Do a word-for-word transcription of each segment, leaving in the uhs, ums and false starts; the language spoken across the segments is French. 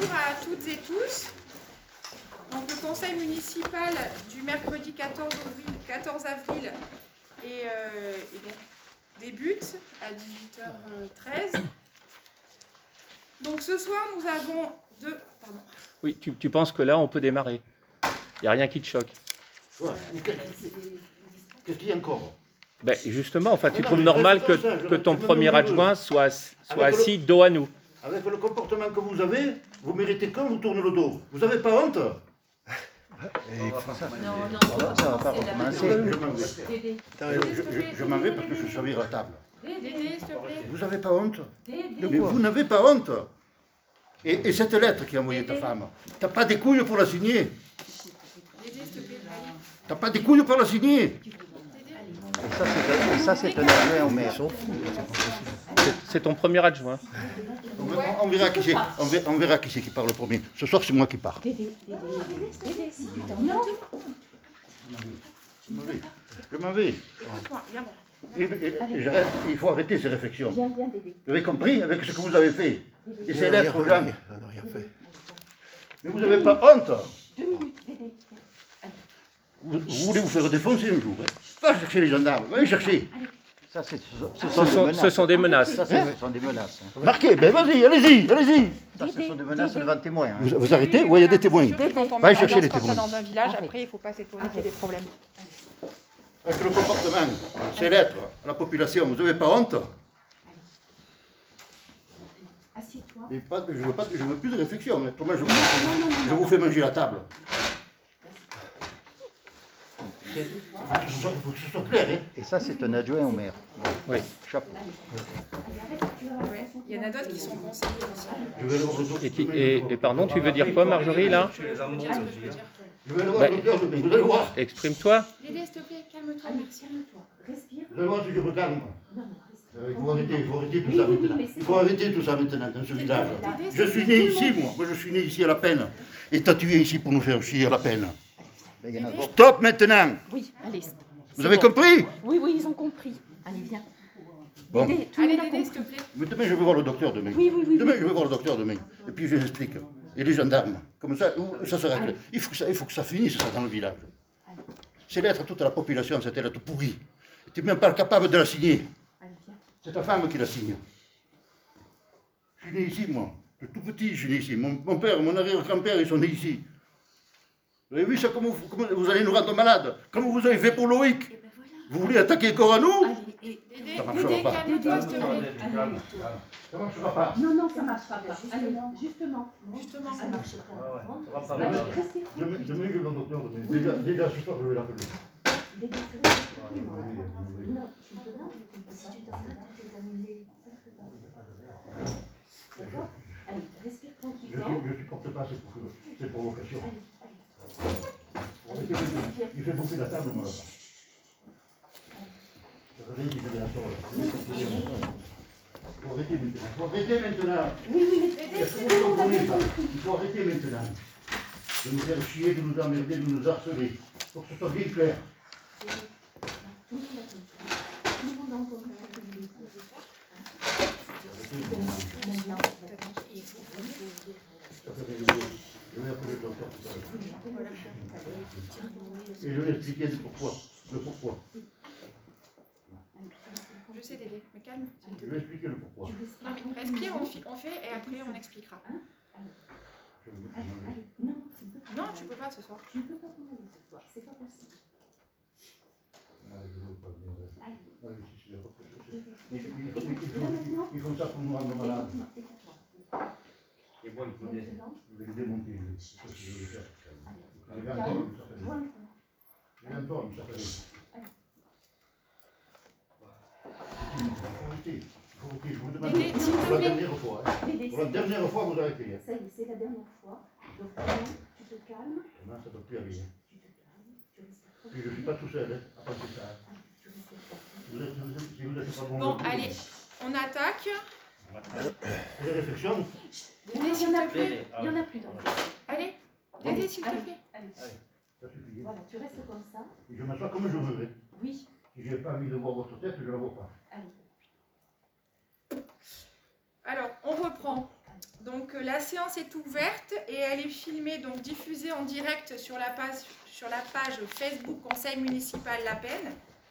bonjour à toutes et tous. Donc, le conseil municipal du mercredi quatorze avril et, euh, et donc, débute à dix-huit heures treize. Donc ce soir, nous avons deux... Pardon. Oui, tu, tu penses que là, on peut démarrer. Il n'y a rien qui te choque. Ouais. Qu'est-ce qu'il y a encore? Ben, justement, enfin, tu non, trouves mais normal reste que, comme ça, je que ton reste premier même adjoint soit, soit assis dos à nous. Avec le comportement que vous avez, vous méritez qu'on vous tourne le dos. Vous n'avez pas honte? Et il faut ça. Non, non, Ça, ça va pas recommencer. Je m'en vais. Je, je- je m'en vais parce que je suis à la table. Dédé, s'il te plaît. Vous n'avez pas honte? Mais vous n'avez pas honte? Et, et cette lettre qui a envoyée ta femme, t'as pas des couilles pour la signer? Dédé, s'il te plaît. Allez. T'as pas des couilles pour la signer? Et ça, c'est- et ça, c'est un adjoint au maire. C'est- C'est ton premier adjoint. On, verra- on verra qui c'est. On verra, on verra qui c'est qui parle le premier. Ce soir, c'est moi qui pars. Je m'en vais. Je m'en vais. Écoute-moi, viens voir. Et- et- et j'arrête. Il faut arrêter ces réflexions. Vous avez compris avec ce que vous avez fait? Et ces lettres aux gens. Mais vous n'avez pas honte? Vous, vous voulez vous faire défoncer un jour, hein? Va chercher les gendarmes, va les chercher. Ça, c'est- ce Ce sont des sont, menaces. ce sont des menaces. Ça, c'est- ce sont des menaces. hein. Marquez, ben vas-y, allez-y, allez-y. Ça, ce sont des menaces devant témoins. hein. Vous, vous arrêtez? Oui, il y a des témoins. C'est sûr que quand on Va met chercher l'ambiance les comme ça témoins. dans un village, après, il ne faut pas s'étonner qu'il y ait des problèmes. Avec le comportement, ces lettres à la population, vous n'avez pas honte? Assieds-toi. Et pas, je ne veux, pas- je veux plus de réflexion. hein. Autrement, je, vous- je vous fais manger la table. Il faut que ce soit, faut que ce soit clair. Hein. Et ça, c'est un adjoint au maire. Oui. Chapeau. Ouais. Il y en a d'autres qui sont conseillers aussi. Je vais le voir le Et, qui- et- et pardon, tu veux dire quoi, Marjorie, là? Je vais dire ce que je veux dire. Je vais le voir le docteur demain, vous allez voir. Exprime-toi. Dédé, s'il te plaît, calme-toi, merci. Respire. Vous allez voir si je me calme. Non, non, respire. Euh, Il faut arrêter, il faut arrêter tout Oui, ça oui, oui, maintenant. mais c'est Il faut bon. arrêter tout ça maintenant dans ce village. Dédé, Je suis né ici, moi. Moi, je suis né ici à la peine. Et toi, tu es ici pour nous faire chier à la peine. Ben, il y en a d'autres. Stop maintenant. Oui, allez. Vous avez compris? Oui, oui, ils ont compris. Allez, viens. Bon. Dédé, tout le Allez, monde a Dédé, s'il te compris. plaît. Mais demain, je vais voir le docteur demain. Oui, oui, oui. Demain, je vais voir le docteur demain. Et puis, je l'explique. Et les gendarmes. Comme ça, ça sera clair. Il faut que ça, il faut que ça finisse, ça, dans le village. Ces lettres à toute la population, cette lettre pourrie. Tu n'es même pas capable de la signer. Allez, viens. C'est ta femme qui la signe. Je suis né ici, moi. De tout petit, je suis né ici. Mon, mon père, mon arrière-grand-père, ils sont nés ici. Vous avez vu ça, comment vous, comment vous allez nous rendre malades? Comment vous avez fait pour Loïc? Eh ben voilà. Vous voulez attaquer encore à nous? Allez, et... Dédé, Ça marchera Dédé, pas. calme-toi, s'il te plaît. Allez. Ça ne marchera pas. Non, non, ça ne marchera pas. Allez, justement. Justement, Ça ça ne marche. marche pas. Allez, respire. Demain, demain, je vais voir le docteur demain. Déjà, déjà ce soir, je vais l'appeler. Dédé, tu restes tranquille, moi. Non, tu peux pas. Si tu t'en vas, tu t'es amusé. D'accord? Allez, respire Je tranquillement. ne supporte pas ces, ces provocations. Allez, allez. Il fait bouffer la table, moi. Regardez, il fait de la sorte. Il faut arrêter maintenant. Il faut arrêter maintenant. Oui, oui, mais Dédé, Est-ce que c'est vous bon. comprenez ça? Il faut arrêter maintenant. De nous faire chier, de nous emmerder, de nous harceler. Il faut que ce soit bien clair. tout le monde a compris. Tout le monde a entendu ce que je lui ai dit. Maintenant, il faut Je vais appeler le docteur tout à l'heure. Et je vais expliquer le pourquoi. Le pourquoi. Je sais, Dédé, mais calme. Je vais expliquer le pourquoi. Respire, on, fi- on fait et après on expliquera. Je vais- je vais- Non, tu ne peux pas. Non, tu peux pas ce soir. Tu ne peux pas t'en aller ce soir. C'est pas possible. Allez, je veux pas venir. Allez. Allez, si, si, il y a pas de souci. Il faut- il faut- il faut- il faut ça pour nous rendre malades. Et moi, il faut des... Je vais le démonter. lui. C'est ce que je vais faire. Il y a un temps, il s'appelle. Il y a un temps, il s'appelle. Il faut arrêter. Il faut arrêter. Je vous demande Dédé, s'il te pour la plaît. dernière fois. hein. Dédé, Pour la dernière fois, vous arrêtez. hein. ça y est, c'est la dernière fois. Donc, vraiment, tu te calmes. Maintenant, ça ne doit plus arriver. Tu te calmes. Tu respires Puis je ne suis pas tout seul, hein, à penser ça. hein. Tu respires tranquille. Vous êtes, vous êtes, si vous êtes pas bon. Bon, allez, on attaque. Et les réflexions, Dédé, Il s'il n'y en a te plus. plaît. Il n'y en a plus dans le Allez, Dédé, s'il te Allez, plaît. allez. ça suffit. hein. Voilà, tu restes comme ça. Et je m'assois comme je veux. hein. Oui. Si je n'ai pas envie de voir votre tête, je ne la vois pas. Allez. Alors, on reprend. Donc euh, la séance est ouverte et elle est filmée, donc diffusée en direct sur la page, sur la page Facebook Conseil municipal La Penne.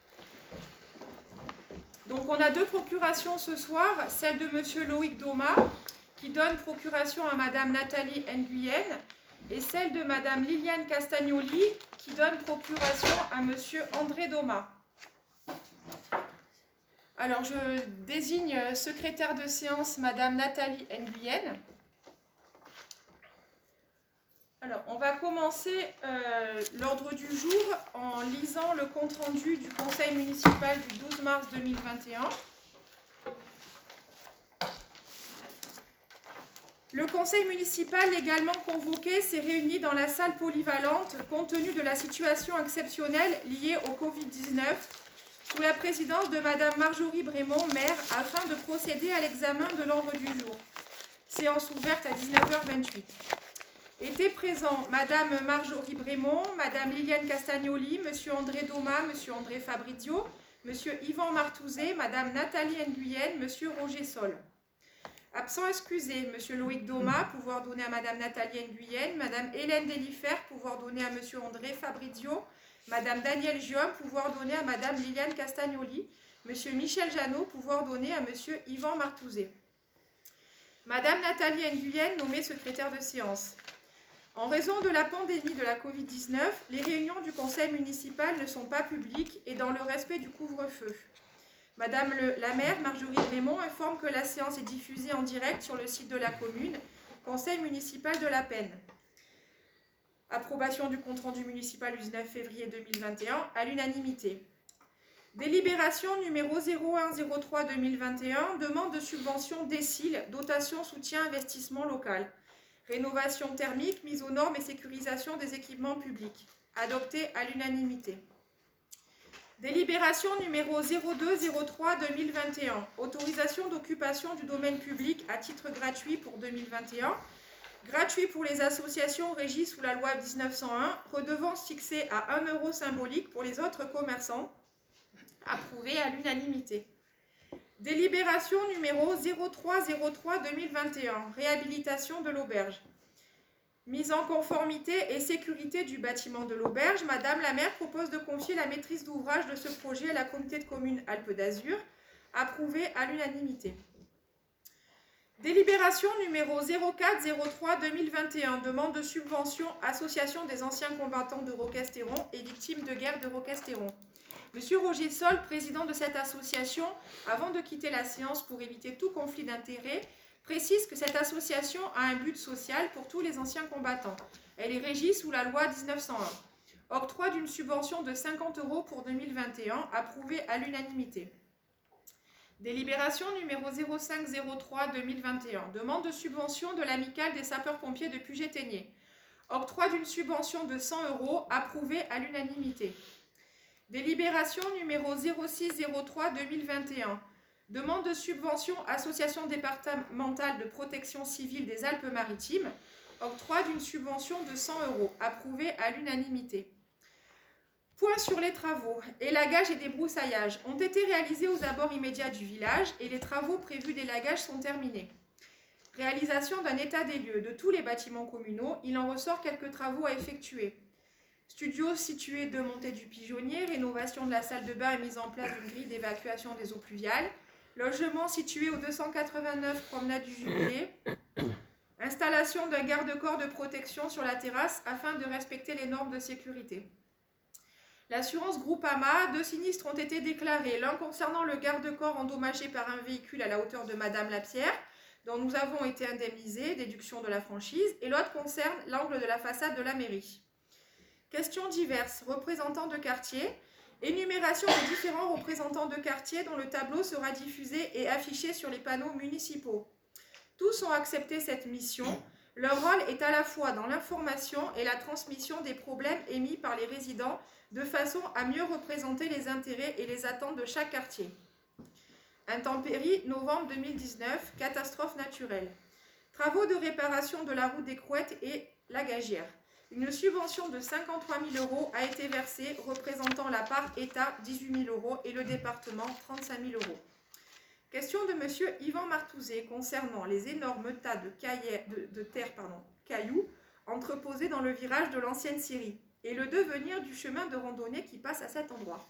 Donc on a deux procurations ce soir, celle de Monsieur Loïc Doma, qui donne procuration à Madame Nathalie Nguyen, et celle de Madame Liliane Castagnoli, qui donne procuration à Monsieur André Doma. Alors je désigne secrétaire de séance Madame Nathalie Nguyen. Alors on va commencer euh, l'ordre du jour en lisant le compte-rendu du Conseil municipal du douze mars deux mille vingt et un. Le conseil municipal légalement convoqué s'est réuni dans la salle polyvalente compte tenu de la situation exceptionnelle liée au covid dix-neuf sous la présidence de Madame Marjorie Brémond, maire, afin de procéder à l'examen de l'ordre du jour. Séance ouverte à dix-neuf heures vingt-huit. Étaient présents Madame Marjorie Brémond, Madame Liliane Castagnoli, Monsieur André Doma, Monsieur André Fabrizio, Monsieur Yvan Martouzet, Madame Nathalie Nguyen, Monsieur Roger Sol. Absent excusé, Monsieur Loïc Doma, pouvoir donner à Madame Nathalie Nguyen, Madame Hélène Delifert, pouvoir donner à Monsieur André Fabrizio, Madame Danielle Giom, pouvoir donner à Madame Liliane Castagnoli, Monsieur Michel Janot, pouvoir donner à Monsieur Yvan Martouzet. Madame Nathalie Nguyen, nommée secrétaire de séance. En raison de la pandémie de la covid dix-neuf, les réunions du conseil municipal ne sont pas publiques et dans le respect du couvre-feu. Madame le, la maire, Marjorie Brémond, informe que la séance est diffusée en direct sur le site de la commune, conseil municipal de La Penne. Approbation du compte-rendu municipal du dix-neuf février deux mille vingt et un à l'unanimité. Délibération numéro zéro un zéro trois deux mille vingt et un, demande de subvention décile, dotation soutien investissement local. Rénovation thermique, mise aux normes et sécurisation des équipements publics. Adopté à l'unanimité. Délibération numéro zéro deux zéro trois deux mille vingt et un. Autorisation d'occupation du domaine public à titre gratuit pour deux mille vingt et un. Gratuit pour les associations régies sous la loi dix-neuf cent un. Redevance fixée à un euro symbolique pour les autres commerçants. Approuvé à l'unanimité. Délibération numéro zéro trois zéro trois deux mille vingt et un. Réhabilitation de l'auberge. Mise en conformité et sécurité du bâtiment de l'auberge, Madame la maire propose de confier la maîtrise d'ouvrage de ce projet à la communauté de communes Alpes d'Azur, approuvé à l'unanimité. Délibération numéro zéro quatre zéro trois deux mille vingt et un, demande de subvention Association des anciens combattants de Roquestéron et victimes de guerre de Roquestéron. Monsieur Roger Sol, président de cette association, avant de quitter la séance pour éviter tout conflit d'intérêts, précise que cette association a un but social pour tous les anciens combattants. Elle est régie sous la loi dix-neuf cent un. Octroi d'une subvention de cinquante euros pour deux mille vingt et un, approuvé à l'unanimité. Délibération numéro zéro cinq zéro trois deux mille vingt et un. Demande de subvention de l'amicale des sapeurs-pompiers de Puget-Théniers. Octroi d'une subvention de cent euros, approuvé à l'unanimité. Délibération numéro zéro six zéro trois deux mille vingt et un. Demande de subvention Association départementale de protection civile des Alpes-Maritimes. Octroi d'une subvention de cent euros, approuvé à l'unanimité. Point sur les travaux. Élagage et débroussaillage ont été réalisés aux abords immédiats du village et les travaux prévus d'élagage sont terminés. Réalisation d'un état des lieux de tous les bâtiments communaux. Il en ressort quelques travaux à effectuer. Studio situé de montée du pigeonnier, rénovation de la salle de bain et mise en place d'une grille d'évacuation des eaux pluviales. Logement situé au deux cent quatre-vingt-neuf promenade du Jubilé. Installation d'un garde-corps de protection sur la terrasse afin de respecter les normes de sécurité. L'assurance Groupama, deux sinistres ont été déclarés. L'un concernant le garde-corps endommagé par un véhicule à la hauteur de Madame Lapierre, dont nous avons été indemnisés, déduction de la franchise, et l'autre concerne l'angle de la façade de la mairie. Questions diverses. Représentants de quartier. Énumération des différents représentants de quartier dont le tableau sera diffusé et affiché sur les panneaux municipaux. Tous ont accepté cette mission. Leur rôle est à la fois dans l'information et la transmission des problèmes émis par les résidents de façon à mieux représenter les intérêts et les attentes de chaque quartier. Intempéries, novembre deux mille dix-neuf, catastrophe naturelle. Travaux de réparation de la route des Crouettes et la Gagière. Une subvention de cinquante-trois mille euros a été versée, représentant la part État dix-huit mille euros et le département trente-cinq mille euros. Question de monsieur Yvan Martouzet concernant les énormes tas de, caillè- de, de terre, pardon, cailloux entreposés dans le virage de l'ancienne Syrie et le devenir du chemin de randonnée qui passe à cet endroit.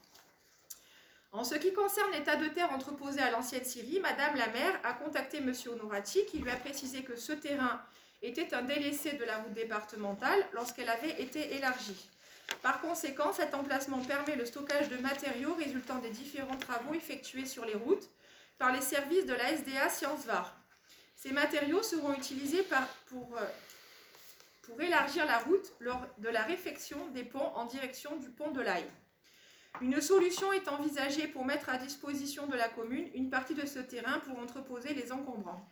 En ce qui concerne les tas de terre entreposés à l'ancienne Syrie, madame la maire a contacté monsieur Honorati qui lui a précisé que ce terrain était un délaissé de la route départementale lorsqu'elle avait été élargie. Par conséquent, cet emplacement permet le stockage de matériaux résultant des différents travaux effectués sur les routes par les services de la S D A Sciences Var. Ces matériaux seront utilisés par, pour, euh, pour élargir la route lors de la réfection des ponts en direction du pont de l'Aille. Une solution est envisagée pour mettre à disposition de la commune une partie de ce terrain pour entreposer les encombrants.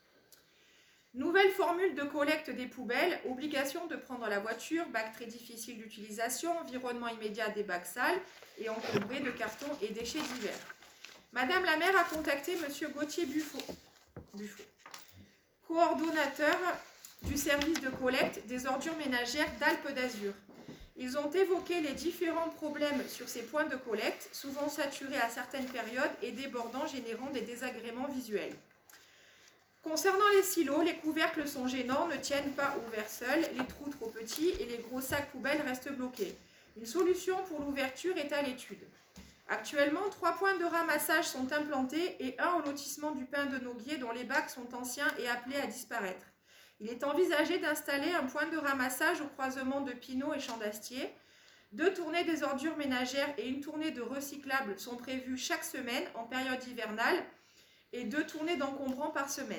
Nouvelle formule de collecte des poubelles, obligation de prendre la voiture, bac très difficile d'utilisation, environnement immédiat des bacs sales et encombrés de cartons et déchets divers. Madame la maire a contacté monsieur Gauthier Buffo, Buffo, coordonnateur du service de collecte des ordures ménagères d'Alpes d'Azur. Ils ont évoqué les différents problèmes sur ces points de collecte, souvent saturés à certaines périodes et débordants, générant des désagréments visuels. Concernant les silos, les couvercles sont gênants, ne tiennent pas ouverts seuls, les trous trop petits et les gros sacs poubelles restent bloqués. Une solution pour l'ouverture est à l'étude. Actuellement, trois points de ramassage sont implantés et un au lotissement du Pin de Noguier dont les bacs sont anciens et appelés à disparaître. Il est envisagé d'installer un point de ramassage au croisement de Pinot et Champ d'Astier. Deux tournées des ordures ménagères et une tournée de recyclables sont prévues chaque semaine en période hivernale et deux tournées d'encombrants par semaine.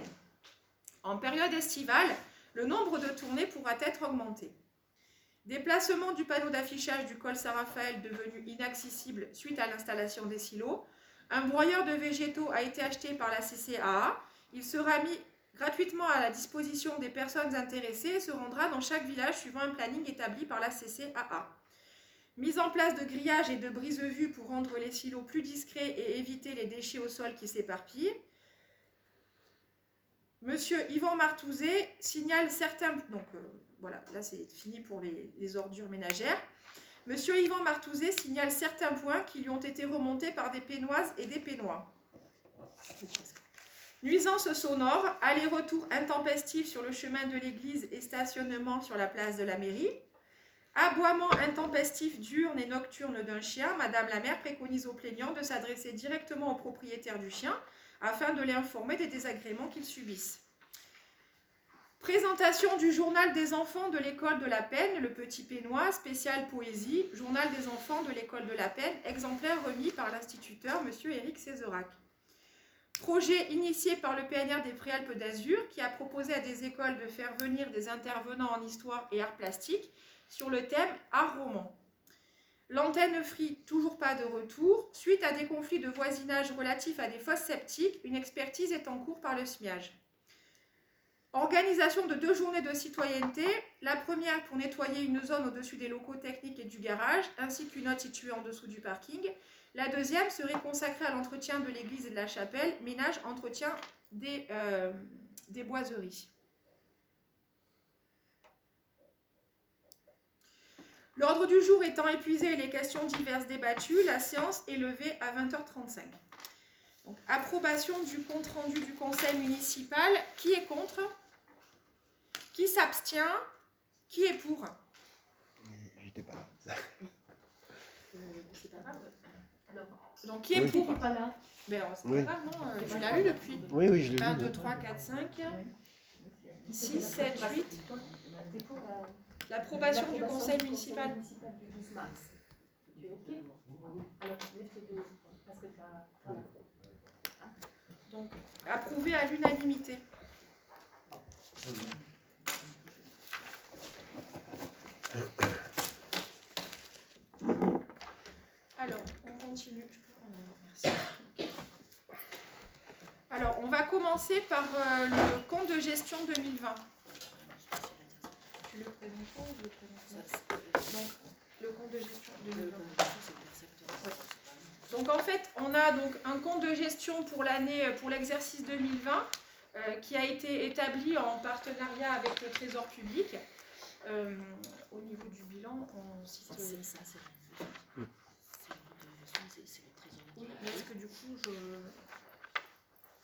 En période estivale, le nombre de tournées pourra être augmenté. Déplacement du panneau d'affichage du col Saint-Raphaël devenu inaccessible suite à l'installation des silos. Un broyeur de végétaux a été acheté par la C C A A. Il sera mis gratuitement à la disposition des personnes intéressées et se rendra dans chaque village suivant un planning établi par la C C A A. Mise en place de grillages et de brise-vue pour rendre les silos plus discrets et éviter les déchets au sol qui s'éparpillent. Monsieur Yvan Martouzet signale certains... Donc euh, voilà, là c'est fini pour les, les ordures ménagères. Monsieur Yvan Martouzet signale certains points qui lui ont été remontés par des pénoises et des pénois. Nuisances sonores, aller-retour intempestif sur le chemin de l'église et stationnement sur la place de la mairie. Aboiement intempestif diurne et nocturne d'un chien. Madame la maire préconise aux plaignants de s'adresser directement au propriétaire du chien afin de l'informer des désagréments qu'ils subissent. Présentation du journal des enfants de l'école de la Peine, le Petit Pénois, spécial poésie, journal des enfants de l'école de la Peine, exemplaire remis par l'instituteur M. Éric Céserac. Projet initié par le P N R des Préalpes d'Azur qui a proposé à des écoles de faire venir des intervenants en histoire et arts plastiques sur le thème art roman. L'antenne Free, toujours pas de retour. Suite à des conflits de voisinage relatifs à des fosses septiques, une expertise est en cours par le S M I A G. Organisation de deux journées de citoyenneté. La première pour nettoyer une zone au-dessus des locaux techniques et du garage, ainsi qu'une autre située en dessous du parking. La deuxième serait consacrée à l'entretien de l'église et de la chapelle, ménage, entretien des, euh, des boiseries. L'ordre du jour étant épuisé et les questions diverses débattues, la séance est levée à vingt heures trente-cinq. Donc, approbation du compte-rendu du conseil municipal. Qui est contre? Qui s'abstient? Qui est pour? J'étais pas là. Euh, c'est pas grave. Alors, Donc, qui est Oui. pour? t'es pas là. Ben, alors, c'est Oui. pas grave, non, euh, tu l'as lu depuis. Oui, oui, je l'ai un, vu. deux, trois, quatre, cinq, six, sept, huit. T'es pour la- L'approbation du conseil municipal. municipal du douze mars. Tu es OK? Alors, lève tes deux. Parce que t'as... Donc, approuvé à l'unanimité. Alors, on continue. Merci. Alors, on va commencer par euh, le compte de gestion deux mille vingt. Tu le présentes pas ou je le présente pas? Donc, le compte de gestion deux mille vingt. Ouais. Donc en fait, on a donc un compte de gestion pour l'année, pour l'exercice deux mille vingt euh, qui a été établi en partenariat avec le Trésor public. Euh, au niveau du bilan, on cite... Mm. Oui, parce que du coup, je...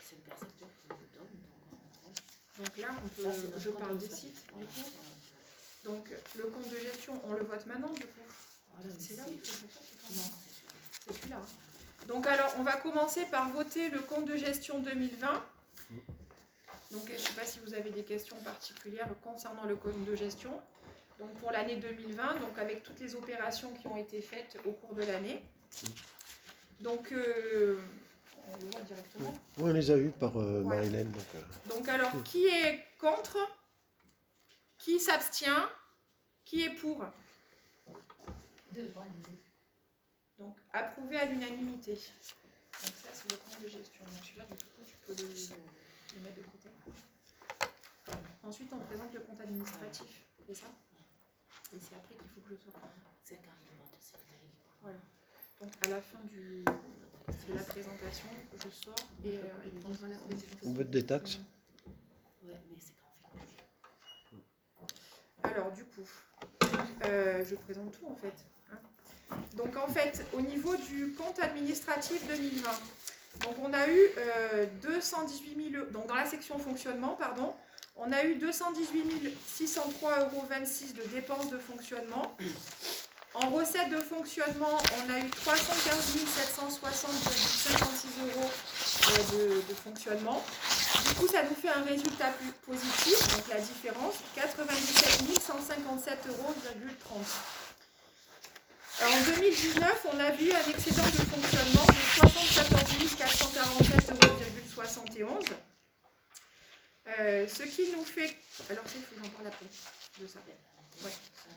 c'est le percepteur qui nous donne. Donc là, on peut, Ça, c'est notre je parle compte des de sites. Voilà. du coup. Donc le compte de gestion, on le vote maintenant du coup. Voilà, C'est là où il faut voter, c'est Non, quand c'est celui-là. C'est celui-là. Donc alors, on va commencer par voter le compte de gestion deux mille vingt. Donc je ne sais pas si vous avez des questions particulières concernant le compte de gestion. Donc pour l'année deux mille vingt, donc avec toutes les opérations qui ont été faites au cours de l'année. Donc euh, on le voit directement. Oui, on les a eus par euh, Ouais. Marilène. Donc, euh, Donc alors, qui est contre? Qui s'abstient? Qui est pour? Deux, trois, deux. Donc approuvé à l'unanimité. Donc ça, c'est le compte de gestion. Donc celui-là, du coup, tu peux le, le mettre de côté. Ensuite, on présente le compte administratif. C'est ça? Et c'est après qu'il faut que je sorte. C'est quand même le c'est vrai. Voilà. Donc à la fin du, de la présentation, je sors et euh, il prendra la on présentation. vote des taxes. Ouais, mais c'est quand on fait. Alors du coup, euh, je présente tout en fait. hein. Donc en fait, au niveau du compte administratif deux mille vingt, donc on a eu euh, deux cent dix-huit mille, donc dans la section fonctionnement, pardon, on a eu deux cent dix-huit mille six cent trois euros vingt-six de dépenses de fonctionnement. En recettes de fonctionnement, on a eu trois cent quinze mille sept cent soixante virgule cinquante-six euros euh, de, de fonctionnement. Du coup, ça nous fait un résultat plus positif, donc la différence, quatre-vingt-dix-sept mille cent cinquante-sept euros virgule trente. En deux mille dix-neuf, on a vu un excédent de fonctionnement de soixante-quatorze mille quatre cent quarante-sept euros virgule soixante et onze. Euh, ce qui nous fait... Alors, c'est, il faut que j'en parle après de ça. Ouais.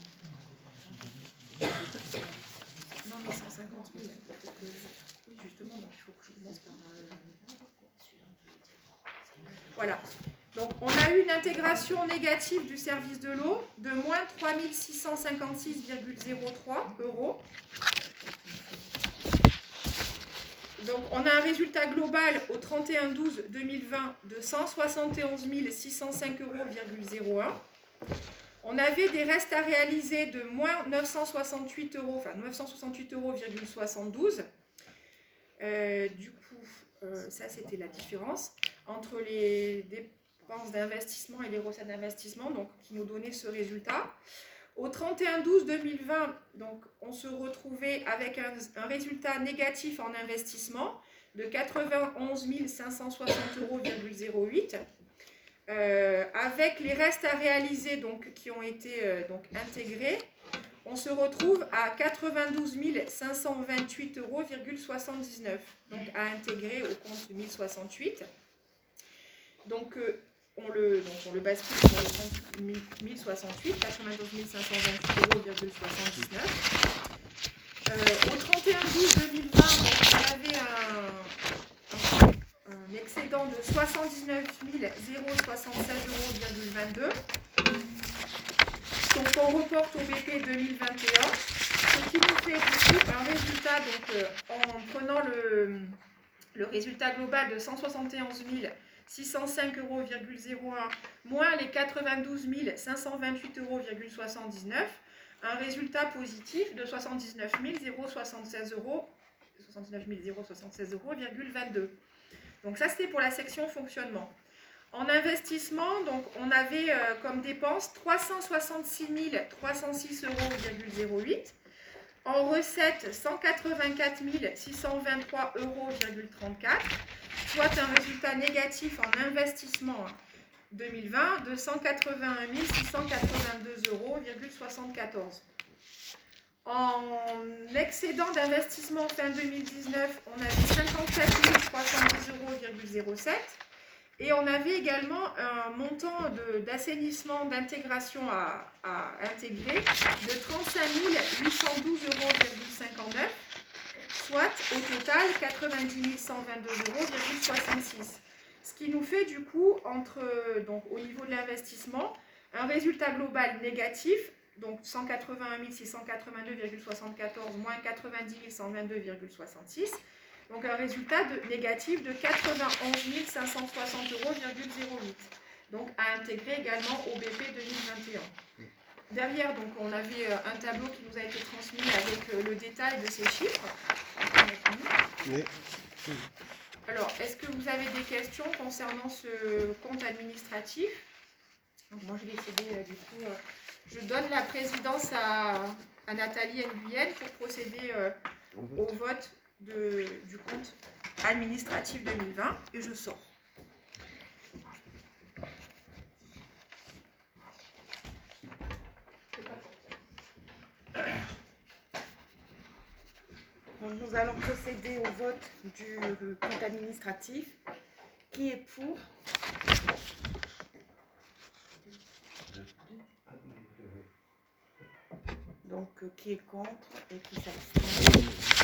Non, mais cent cinquante mille. Oui, justement, donc il faut que je commence par... euh, Voilà. Donc, on a eu une intégration négative du service de l'eau de moins trois mille six cent cinquante-six virgule zéro trois euros. Donc, on a un résultat global au trente et un douze deux mille vingt de cent soixante et onze mille six cent cinq euros virgule zéro un. On avait des restes à réaliser de moins neuf cent soixante-huit euros, enfin neuf cent soixante-huit euros virgule soixante-douze. Euh, du coup, euh, ça c'était la différence entre les dépenses d'investissement et les recettes d'investissement, donc qui nous donnaient ce résultat. Au trente et un douze deux mille vingt, donc, on se retrouvait avec un, un résultat négatif en investissement de quatre-vingt-onze mille cinq cent soixante euros virgule zéro huit. Euh, avec les restes à réaliser donc, qui ont été euh, donc, intégrés, on se retrouve à quatre-vingt-douze mille cinq cent vingt-huit euros virgule soixante-dix-neuf, donc à intégrer au compte mille soixante-huit. Donc, euh, on, le, donc on le bascule sur le compte mille soixante-huit, quatre-vingt-douze mille cinq cent vingt-huit euros virgule soixante-dix-neuf. Euh, au trente et un douze deux mille vingt, donc, on avait un, un un excédent de soixante-dix-neuf mille soixante-seize euros virgule vingt-deux. Donc on reporte au B P deux mille vingt et un, ce qui nous fait du coup un résultat, donc, euh, en prenant le, le résultat global de cent soixante et onze mille six cent cinq euros virgule zéro un moins les quatre-vingt-douze mille cinq cent vingt-huit euros virgule soixante-dix-neuf, un résultat positif de soixante-dix-neuf mille soixante-seize euros virgule vingt-deux. Donc ça, c'était pour la section fonctionnement. En investissement, donc, on avait euh, comme dépense trois cent soixante-six mille trois cent six euros virgule zéro huit. En recettes, cent quatre-vingt-quatre mille six cent vingt-trois euros virgule trente-quatre, soit un résultat négatif en investissement deux mille vingt de cent quatre-vingt-un mille six cent quatre-vingt-deux euros virgule soixante-quatorze. En excédent d'investissement fin deux mille dix-neuf, on avait cinquante-sept mille trois cent dix euros virgule zéro sept et on avait également un montant d'assainissement d'intégration à, à intégrer de trente-cinq mille huit cent douze euros virgule cinquante-neuf, soit au total quatre-vingt-dix mille cent vingt-deux euros virgule soixante-six. Ce qui nous fait du coup, entre, donc, au niveau de l'investissement, un résultat global négatif, donc cent quatre-vingt-un mille six cent quatre-vingt-deux virgule soixante-quatorze moins quatre-vingt-dix mille cent vingt-deux virgule soixante-six, donc un résultat de, négatif de quatre-vingt-onze mille cinq cent soixante euros virgule zéro huit, donc à intégrer également au B P deux mille vingt et un. Derrière, donc, on avait un tableau qui nous a été transmis avec le détail de ces chiffres. Oui. Alors, est-ce que vous avez des questions concernant ce compte administratif? Donc, moi, je vais céder, euh, du coup, euh, je donne la présidence à, à Nathalie Nguyen pour procéder euh, au vote de, du compte administratif deux mille vingt et je sors. Donc, nous allons procéder au vote du compte administratif. Qui est pour? Donc, euh, qui est contre et qui s'abstient?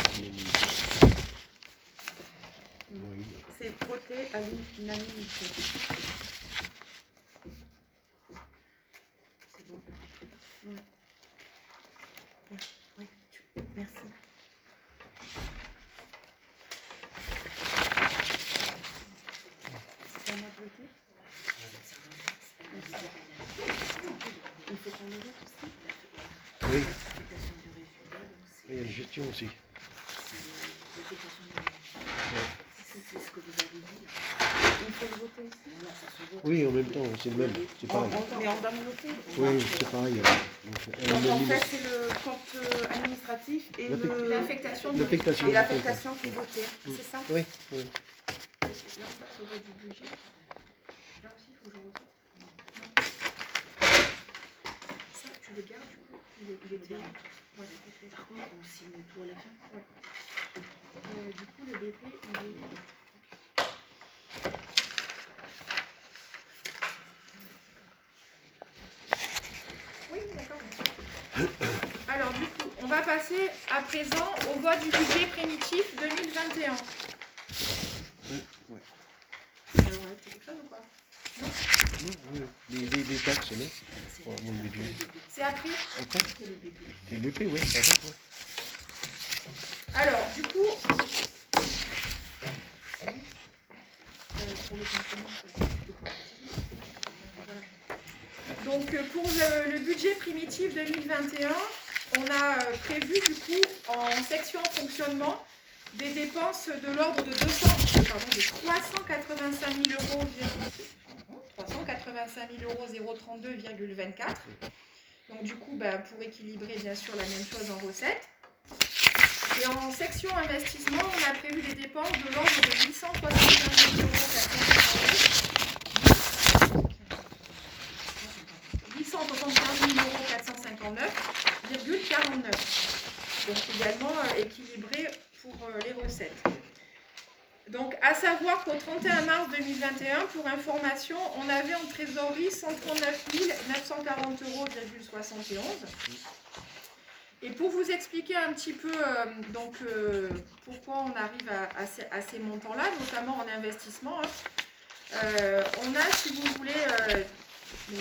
C'est voté à l'unanimité. C'est bon. Oui. Oui, tu- merci. C'est à moi de voter? Merci. Il faut qu'on le vote aussi? Oui. Il y a une gestion aussi. C'est ce que vous avez dit. Il faut le voter aussi? Oui, en même temps, c'est le même. C'est pareil. On- Mais on doit le noter? Oui, c'est pareil. Donc en fait, c'est le compte euh, administratif et L'affect- le- L'affectation de L'affectation. et l'affectation qui est votée. C'est ça? Oui, oui. Là, ça se vote du budget. Là aussi, il faut que je reçoive. Ça, tu le gardes, du coup. Il est, il est bien. Ouais. Par contre, on signe tout à la fin. Euh, du coup, le B P, il est... Oui, d'accord. Alors, du coup, on va passer à présent au vote du budget primitif deux mille vingt et un. Ouais. Alors, c'est quelque chose ou pas? Oui, oui. Les, les, les taxes, non? Oh, mon budget. C'est appris. Après? C'est le P, oui. Pardon, oui. Alors, du coup, donc euh, pour le, le budget primitif deux mille vingt et un, on a euh, prévu du coup en section fonctionnement des dépenses de l'ordre de, deux cents, pardon, de trois cent quatre-vingt-cinq mille euros, trois cent quatre-vingt-cinq mille euros zéro trente-deux virgule vingt-quatre. Donc du coup, bah, pour équilibrer bien sûr la même chose en recettes. Et en section investissement, on a prévu des dépenses de l'ordre de huit cent soixante-quinze mille euros quatre cent cinquante-neuf virgule quarante-neuf. Donc également euh, équilibré pour euh, les recettes. Donc à savoir qu'au trente et un mars deux mille vingt et un, pour information, on avait en trésorerie cent trente-neuf mille neuf cent quarante euros virgule soixante et onze. Et pour vous expliquer un petit peu euh, donc, euh, pourquoi on arrive à, à ces, à ces montants-là, notamment en investissement, hein, euh, on a, si vous voulez, euh, les...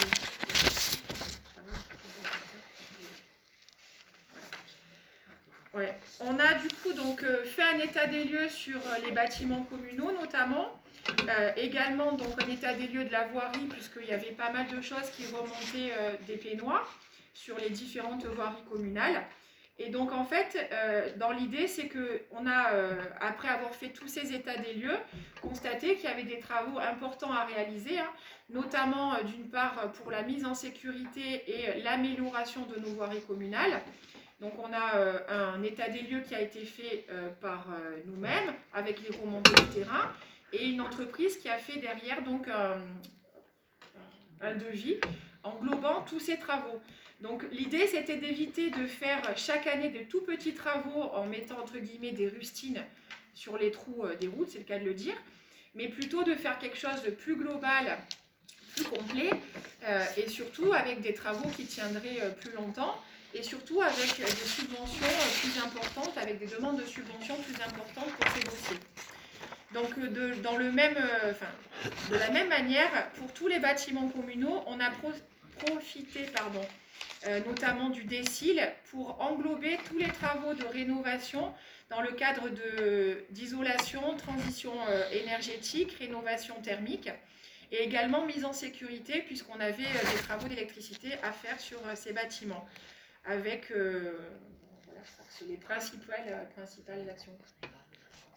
ouais, on a du coup donc euh, fait un état des lieux sur euh, les bâtiments communaux, notamment, euh, également donc un état des lieux de la voirie, puisqu'il y avait pas mal de choses qui remontaient euh, des pénoirs sur les différentes voiries communales. Et donc en fait, euh, dans l'idée, c'est qu'on a, euh, après avoir fait tous ces états des lieux, constaté qu'il y avait des travaux importants à réaliser, hein, notamment euh, d'une part pour la mise en sécurité et l'amélioration de nos voiries communales. Donc on a euh, un état des lieux qui a été fait euh, par euh, nous-mêmes, avec les remontées de terrain, et une entreprise qui a fait derrière donc un, un devis englobant tous ces travaux. Donc l'idée, c'était d'éviter de faire chaque année de tout petits travaux en mettant entre guillemets des rustines sur les trous des routes, c'est le cas de le dire, mais plutôt de faire quelque chose de plus global, plus complet, euh, et surtout avec des travaux qui tiendraient euh, plus longtemps, et surtout avec des subventions euh, plus importantes, avec des demandes de subventions plus importantes pour ces dossiers. Donc de, dans le même, euh, enfin, de la même manière, pour tous les bâtiments communaux, on a pro profité, pardon, Euh, notamment du décile, pour englober tous les travaux de rénovation dans le cadre d'isolation, transition euh, énergétique, rénovation thermique, et également mise en sécurité, puisqu'on avait euh, des travaux d'électricité à faire sur euh, ces bâtiments, avec euh, voilà, c'est les principales, euh, principales actions.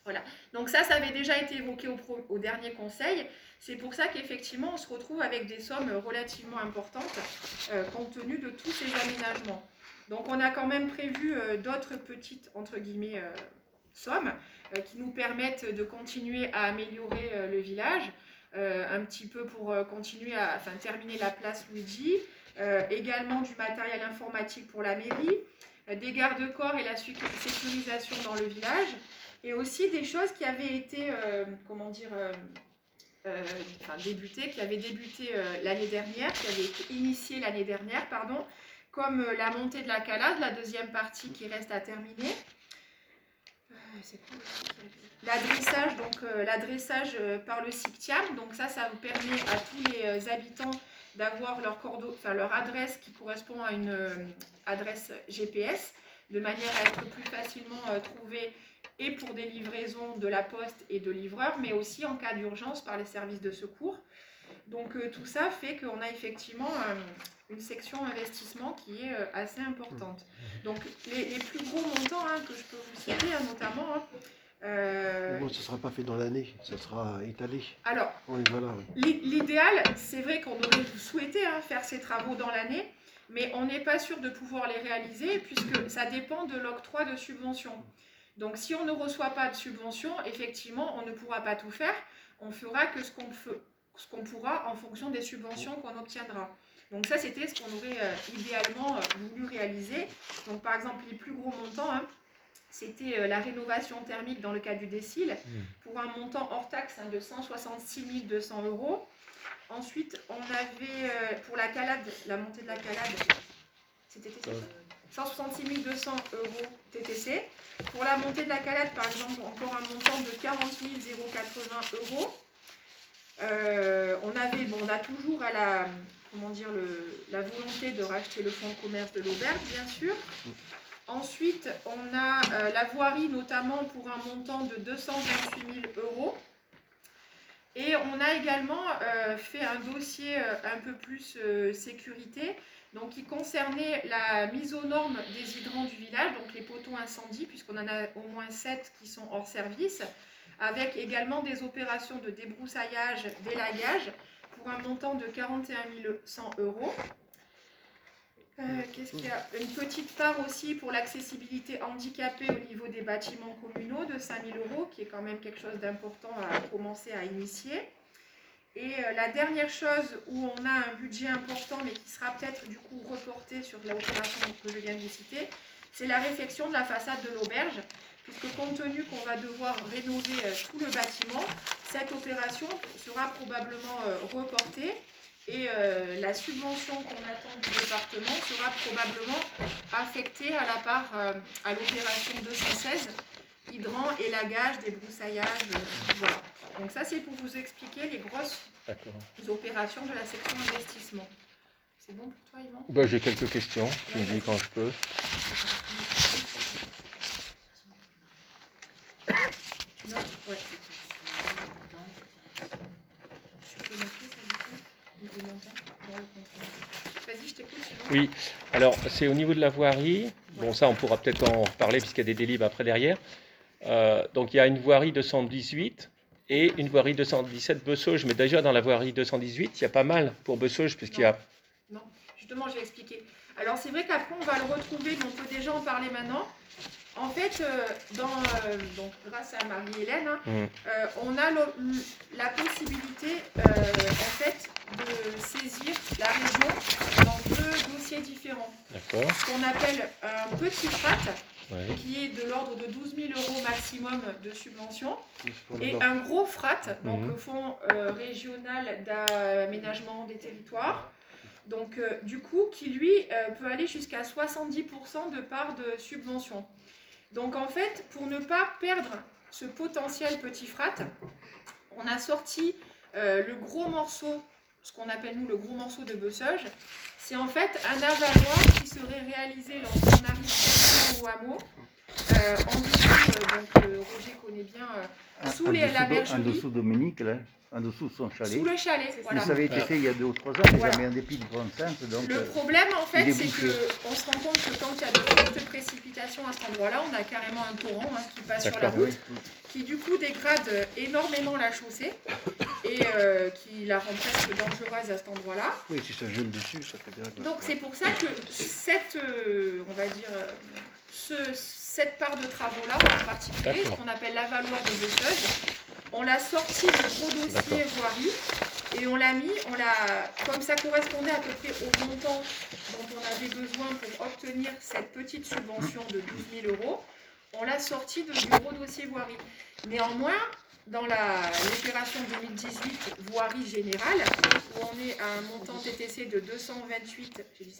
Voilà. Donc ça, ça avait déjà été évoqué au, pro, au dernier conseil. C'est pour ça qu'effectivement, on se retrouve avec des sommes relativement importantes euh, compte tenu de tous ces aménagements. Donc on a quand même prévu euh, d'autres petites, entre guillemets, euh, sommes euh, qui nous permettent de continuer à améliorer euh, le village, euh, un petit peu pour euh, continuer à enfin, terminer la place Luigi, euh, également du matériel informatique pour la mairie, euh, des garde-corps et la sécurisation dans le village, et aussi des choses qui avaient été, euh, comment dire, euh, euh, enfin débutées, qui avaient débuté euh, l'année dernière, qui avaient été initiées l'année dernière, pardon, comme euh, la montée de la calade, la deuxième partie qui reste à terminer. Euh, c'est quoi l'adressage, donc euh, l'adressage euh, par le SICTIAM, donc ça, ça vous permet à tous les euh, habitants d'avoir leur, enfin, leur adresse qui correspond à une euh, adresse G P S, de manière à être plus facilement euh, trouvée et pour des livraisons de la poste et de livreurs, mais aussi en cas d'urgence par les services de secours. Donc euh, tout ça fait qu'on a effectivement euh, une section investissement qui est euh, assez importante. Donc les, les plus gros montants hein, que je peux vous citer, hein, notamment... Hein, Euh... Bon, ce ne sera pas fait dans l'année, ça sera étalé. Alors, oui, voilà, oui. L'idéal, c'est vrai qu'on aurait souhaité hein, faire ces travaux dans l'année, mais on n'est pas sûr de pouvoir les réaliser puisque ça dépend de l'octroi de subventions. Donc, si on ne reçoit pas de subvention, effectivement, on ne pourra pas tout faire. On fera que ce qu'on ce qu'on pourra en fonction des subventions qu'on obtiendra. Donc, ça, c'était ce qu'on aurait euh, idéalement euh, voulu réaliser. Donc, par exemple, les plus gros montants... Hein, c'était la rénovation thermique dans le cas du décile, pour un montant hors taxe hein, de cent soixante-six mille deux cents euros. Ensuite, on avait euh, pour la calade, la montée de la calade, c'était cent soixante-six mille deux cents euros T T C. Pour la montée de la calade, par exemple, encore un montant de quarante mille quatre-vingts euros. Euh, on avait, bon, on a toujours à la, comment dire, le, la volonté de racheter le fonds de commerce de l'auberge, bien sûr. Ensuite, on a euh, la voirie, notamment pour un montant de deux cent vingt-huit mille euros. Et on a également euh, fait un dossier euh, un peu plus euh, sécurité, donc qui concernait la mise aux normes des hydrants du village, donc les poteaux incendie, puisqu'on en a au moins sept qui sont hors service, avec également des opérations de débroussaillage, d'élagage, pour un montant de quarante et un mille cent euros. Euh, Qu'est-ce qu'il y a? Une petite part aussi pour l'accessibilité handicapée au niveau des bâtiments communaux de cinq mille euros, qui est quand même quelque chose d'important à commencer à initier. Et euh, la dernière chose où on a un budget important, mais qui sera peut-être du coup reporté sur l'opération que je viens de vous citer, c'est la réfection de la façade de l'auberge, puisque compte tenu qu'on va devoir rénover euh, tout le bâtiment, cette opération sera probablement euh, reportée. Et euh, la subvention qu'on attend du département sera probablement affectée à la part euh, à l'opération deux cent seize, hydrant, élagage, débroussaillage, euh, voilà. Donc ça c'est pour vous expliquer les grosses opérations de la section investissement. C'est bon pour toi, Yvan? Bah, j'ai quelques questions, je me dis quand je peux. Non, ouais. Tu peux noter ça du coup? Vas-y, je t'écoute. Oui, alors c'est au niveau de la voirie. Bon, ça on pourra peut-être en reparler puisqu'il y a des délibs après derrière. Euh, donc il y a une voirie deux cent dix-huit et une voirie deux cent dix-sept Bessauges. Mais déjà dans la voirie deux cent dix-huit, il y a pas mal pour Bessauges puisqu'il y a... Non, justement, je vais expliquer. Alors c'est vrai qu'après on va le retrouver, mais on peut déjà en parler maintenant. En fait, euh, dans, euh, donc, grâce à Marie-Hélène, hein, mmh. euh, on a le, la possibilité euh, en fait, de saisir la région dans deux dossiers différents. D'accord. Ce qu'on appelle un petit frat, ouais. qui est de l'ordre de douze mille euros maximum de subvention, et un gros frat, donc mmh. le Fonds euh, régional d'aménagement des territoires. Donc, euh, du coup, qui lui euh, peut aller jusqu'à soixante-dix pour cent de part de subvention. Donc, en fait, pour ne pas perdre ce potentiel petit frat, on a sorti euh, le gros morceau, ce qu'on appelle nous le gros morceau de Bessauges. C'est en fait un avaloir qui serait réalisé lorsqu'on arrive au hameau. Euh, en dessous, euh, donc euh, Roger connaît bien, euh, sous les, la bergerie. En dessous Dominique, là. en dessous de son chalet. sous le chalet. Voilà. Ça avait été Ah. fait il y a deux ou trois ans, déjà, Voilà. mais en dépit du enceinte. Donc, Le euh, problème, en fait, il est c'est bouché. qu'on se rend compte que quand il y a de fortes précipitations à cet endroit-là, on a carrément un torrent hein, qui passe sur la D'accord, route, oui. qui du coup dégrade énormément la chaussée et euh, qui la rend presque dangereuse à cet endroit-là. Oui, si ça gèle dessus, ça fait bien. Donc c'est pour ça que cette, euh, on va dire, euh, ce, cette part de travaux-là, en particulier, ce D'accord. qu'on appelle l'avaloir de Besseuges, on l'a sorti du gros dossier voirie et on l'a mis, on l'a, comme ça correspondait à peu près au montant dont on avait besoin pour obtenir cette petite subvention de douze mille euros, on l'a sorti de, du gros dossier voirie. Néanmoins, dans la- l'opération deux mille dix-huit voirie générale, où on est à un montant T T C de deux cent vingt-huit, j'ai dit ça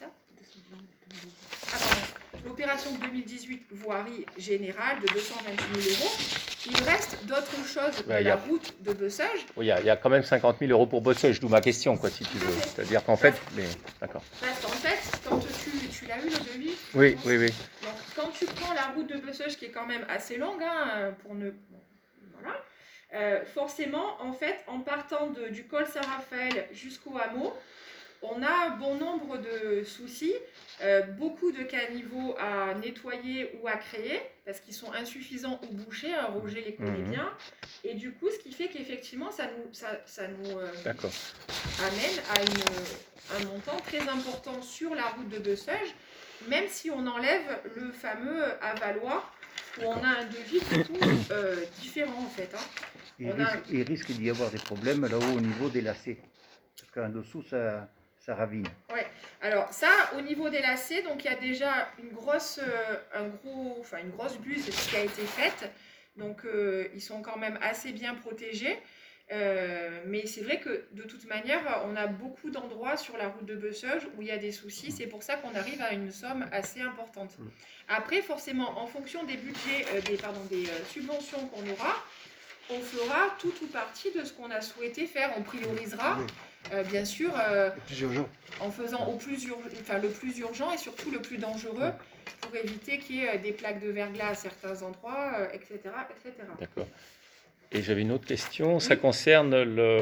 Ah, pardon. L'opération deux mille dix-huit voirie générale de deux cent vingt-huit mille euros, il reste d'autres choses de Ouais, il y la a- route de Besseuges. Oui, il y, a- il y a quand même cinquante mille euros pour Besseuges, d'où ma question, quoi, si tu veux. C'est-à-dire qu'en fait, mais d'accord. Parce qu'en fait, quand tu, tu l'as eu le devis, Oui, oui, oui. donc quand tu prends la route de Besseuges qui est quand même assez longue, hein, pour ne... bon, voilà. Euh, forcément, en fait, en partant de- du col Saint-Raphaël jusqu'au hameau, on a bon nombre de soucis, euh, beaucoup de caniveaux à nettoyer ou à créer, parce qu'ils sont insuffisants ou bouchés, hein, Roger les connaît Mhm. bien, et du coup, ce qui fait qu'effectivement, ça nous, ça, ça nous euh, D'accord. amène à une, un montant très important sur la route de Besseuges, même si on enlève le fameux avaloir, où on a un devis du coup euh, différent en fait. Hein. il, on a- risque, il risque d'y avoir des problèmes là-haut au niveau des lacets. Parce qu'en dessous, ça, ça ravine. Alors ça, au niveau des lacets, donc il y a déjà une grosse, euh, un gros, enfin une grosse buse qui a été faite. Donc euh, ils sont quand même assez bien protégés. Euh, mais c'est vrai que de toute manière, on a beaucoup d'endroits sur la route de Besseuges où il y a des soucis. C'est pour ça qu'on arrive à une somme assez importante. Après, forcément, en fonction des budgets, euh, des, pardon, des euh, subventions qu'on aura, on fera tout ou partie de ce qu'on a souhaité faire. On priorisera, euh, bien sûr, euh, Plusieurs gens. en faisant au plus ur- enfin, le plus urgent et surtout le plus dangereux pour éviter qu'il y ait euh, des plaques de verglas à certains endroits, euh, et cetera, et cetera. D'accord. Et j'avais une autre question, ça concerne le,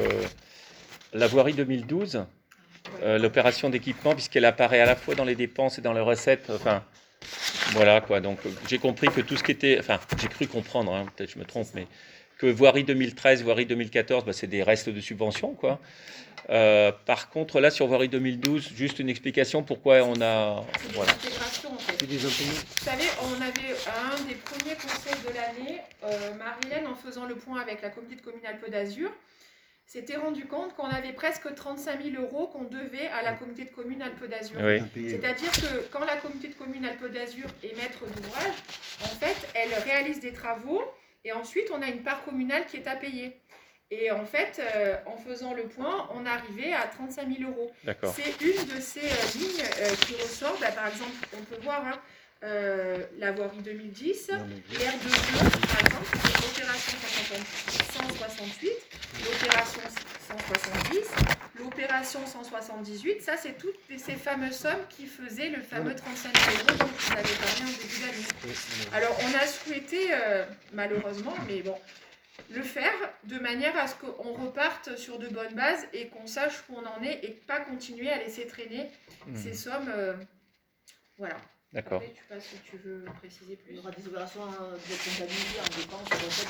la voirie deux mille douze, euh, l'opération d'équipement, puisqu'elle apparaît à la fois dans les dépenses et dans les recettes. Enfin, voilà quoi. Donc j'ai compris que tout ce qui était, enfin, j'ai cru comprendre, hein, peut-être je me trompe, mais que voirie deux mille treize, voirie deux mille quatorze, bah, c'est des restes de subventions, quoi. Euh, par contre, là, sur voirie deux mille douze, juste une explication pourquoi on a. C'est des Voilà. intégrations en fait. C'est des impayés. Vous savez, on avait un des premiers conseils de l'année, euh, Marie-Hélène, en faisant le point avec la communauté de communes Alpes d'Azur, s'était rendu compte qu'on avait presque trente-cinq mille euros qu'on devait à la communauté de communes Alpes d'Azur. Oui, Impayés. C'est-à-dire que quand la communauté de communes Alpes d'Azur est maître d'ouvrage, en fait, elle réalise des travaux et ensuite on a une part communale qui est à payer. Et en fait, euh, en faisant le point, on arrivait à trente-cinq mille euros. d'accord. C'est une de ces euh, lignes euh, qui ressort. Bah, par exemple, on peut voir hein, euh, la voirie deux mille dix, Non, mais- l'aire de jeu, par exemple, l'opération cent soixante-huit, l'opération cent soixante-dix, l'opération cent soixante-dix-huit. Ça, c'est toutes ces fameuses sommes qui faisaient le fameux trente-cinq mille euros dont vous avez parlé en début d'année. Alors, on a souhaité, euh, malheureusement, mais bon, le faire de manière à ce qu'on reparte sur de bonnes bases et qu'on sache où on en est et pas continuer à laisser traîner Mhm. ces sommes. euh, voilà. D'accord. Après, tu passes si tu veux préciser plus. Il y aura des opérations euh, de comptabilité en dépenses, en recettes,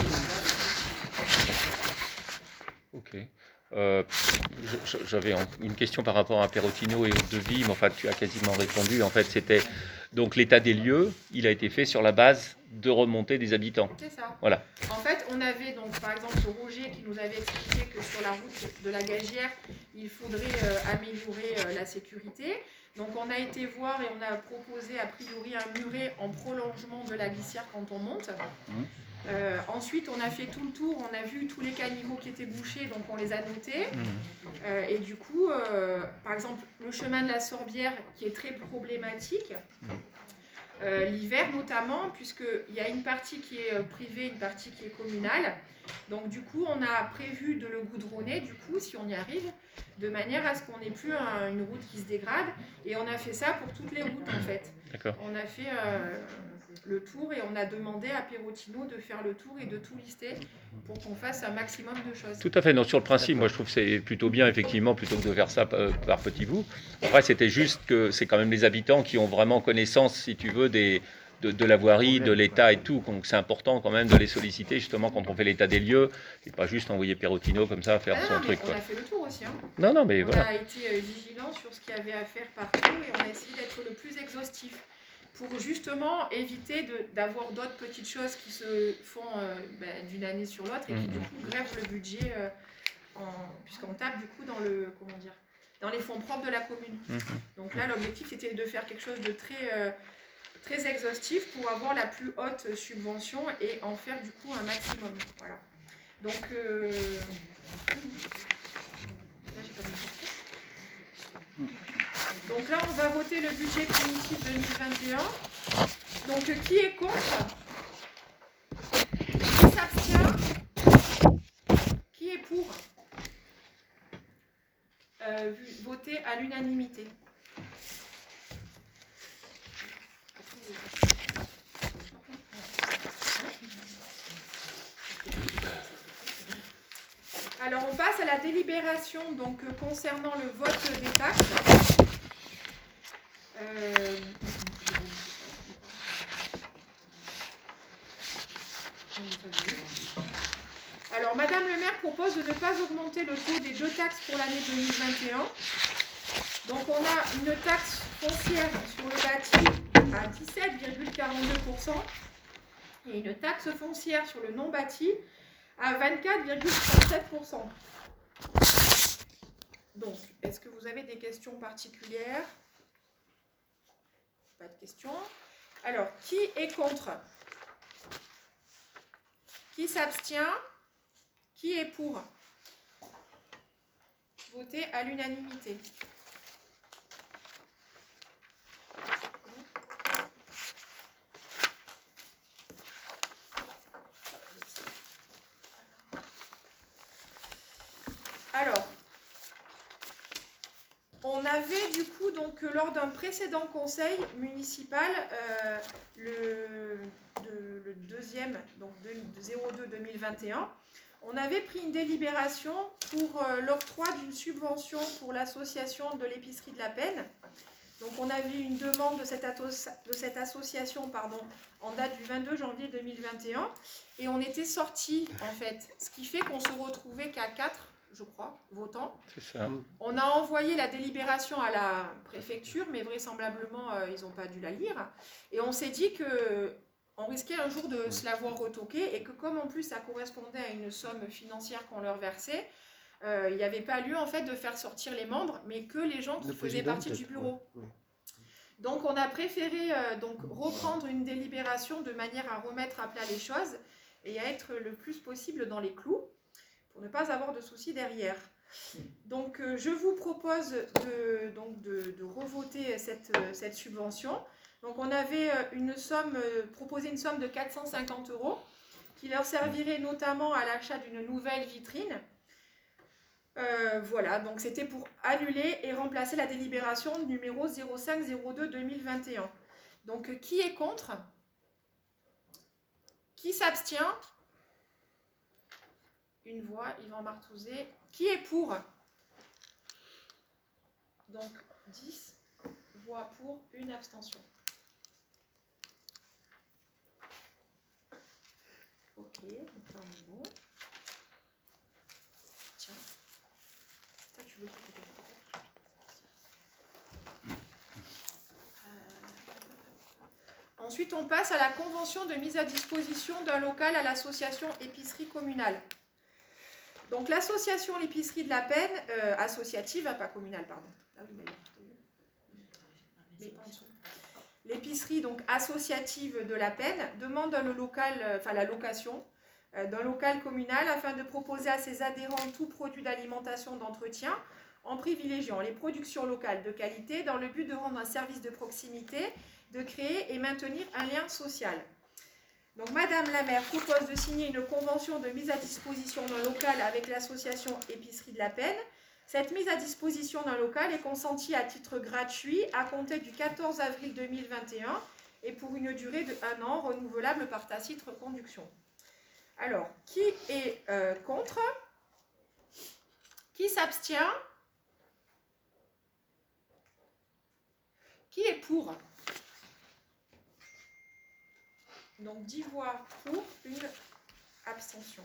et Ok. Euh, je- J'avais en- une question par rapport à Perrotino et au devis, mais enfin tu as quasiment répondu. En fait, c'était donc l'état des lieux, il a été fait sur la base de remontée des habitants. C'est ça. Voilà. En fait, on avait donc par exemple Roger qui nous avait expliqué que sur la route de la Gagière, il faudrait euh, améliorer euh, la sécurité. Donc on a été voir et on a proposé a priori un muret en prolongement de la glissière quand on monte. Euh, ensuite, on a fait tout le tour, on a vu tous les caniveaux qui étaient bouchés, donc on les a notés. Euh, et du coup, euh, par exemple, le chemin de la Sorbière qui est très problématique, euh, l'hiver notamment, puisqu'il y a une partie qui est euh, privée, une partie qui est communale. Donc du coup, on a prévu de le goudronner, du coup, si on y arrive, de manière à ce qu'on n'ait plus un- une route qui se dégrade. Et on a fait ça pour toutes les routes en fait. D'accord. On a fait euh, le tour et on a demandé à Perotino de faire le tour et de tout lister pour qu'on fasse un maximum de choses. Tout à fait. Non, sur le principe, moi je trouve que c'est plutôt bien, effectivement, plutôt que de faire ça par, par petits bouts. Après, c'était juste que c'est quand même les habitants qui ont vraiment connaissance, si tu veux, des, de, de la voirie, de l'état et tout. Donc c'est important quand même de les solliciter, justement, quand on fait l'état des lieux, et pas juste envoyer Perotino comme ça faire Ah non, son non, mais truc. on Quoi. a fait le tour aussi. Hein. Non, non, mais On voilà. a été euh, vigilant sur ce qu'il y avait à faire partout et on a essayé d'être le plus exhaustif pour justement éviter de- d'avoir d'autres petites choses qui se font euh, ben, d'une année sur l'autre et qui du coup grèvent le budget euh, en- puisqu'on tape du coup dans le comment dire dans les fonds propres de la commune. Mhm. Donc là l'objectif c'était de faire quelque chose de très euh, très exhaustif pour avoir la plus haute subvention et en faire du coup un maximum. Voilà. Donc euh, là, j'ai pas mis le portrait. Donc là, on va voter le budget primitif deux mille vingt et un. Donc, qui est contre? Qui s'abstient? Qui est pour? Euh, voter à l'unanimité. Alors, on passe à la délibération donc, euh, concernant le vote des taxes. Euh, Alors, Madame le maire propose de ne pas augmenter le taux des deux taxes pour l'année deux mille vingt et un. Donc, on a une taxe foncière sur le bâti à dix-sept virgule quarante-deux pour cent et une taxe foncière sur le non bâti à vingt-quatre virgule trente-sept pour cent. Donc, est-ce que vous avez des questions particulières? Pas de questions. Alors, qui est contre? Qui s'abstient? Qui est pour? Voter à l'unanimité. Alors, on avait du coup, donc, lors d'un précédent conseil municipal, euh, le, de- le deuxième, donc de, de zéro deux deux mille vingt et un, on avait pris une délibération pour euh, l'octroi d'une subvention pour l'association de l'épicerie de la Peine. Donc on avait une demande de cette, asso- de cette association pardon, en date du vingt-deux janvier deux mille vingt et un et on était sortis en fait, ce qui fait qu'on se retrouvait qu'à quatre, je crois, votants. C'est ça. On a envoyé la délibération à la préfecture, mais vraisemblablement, euh, ils n'ont pas dû la lire. Et on s'est dit qu'on risquait un jour de se la voir retoquer et que comme en plus ça correspondait à une somme financière qu'on leur versait, euh, il n'y avait pas lieu en fait de faire sortir les membres, mais que les gens qui Le faisaient président, partie du peut-être, bureau. ouais, ouais. Donc on a préféré euh, donc, reprendre une délibération de manière à remettre à plat les choses et à être le plus possible dans les clous pour ne pas avoir de soucis derrière. Donc euh, je vous propose de, donc, de, de revoter cette, euh, cette subvention. Donc on avait euh, une somme, euh, proposé une somme de quatre cent cinquante euros qui leur servirait notamment à l'achat d'une nouvelle vitrine. Euh, voilà, donc c'était pour annuler et remplacer la délibération numéro zéro cinq zéro deux deux mille vingt et un. Donc, euh, qui est contre? Qui s'abstient? Une voix, Yvan Martouzet. Qui est pour? Donc, dix voix pour, une abstention. Ok, donc là on est bon. Tiens. Ça, tu veux que je te donne Euh, Ensuite, on passe à la convention de mise à disposition d'un local à l'association épicerie communale. Donc, l'association l'épicerie de la Peine, euh, associative, hein, pas communale, pardon. Ah oui, mais- mais en dessous. L'épicerie donc associative de la Peine demande le local, euh, enfin la location euh, d'un local communal afin de proposer à ses adhérents tout produit d'alimentation d'entretien en privilégiant les productions locales de qualité dans le but de rendre un service de proximité, de créer et maintenir un lien social. Donc Madame la maire propose de signer une convention de mise à disposition d'un local avec l'association Épicerie de la Peine Cette mise à disposition d'un local est consentie à titre gratuit à compter du quatorze avril deux mille vingt et un et pour une durée de un an renouvelable par tacite reconduction. Alors, qui est euh, contre? Qui s'abstient? Qui est pour? Donc dix voix pour, une abstention.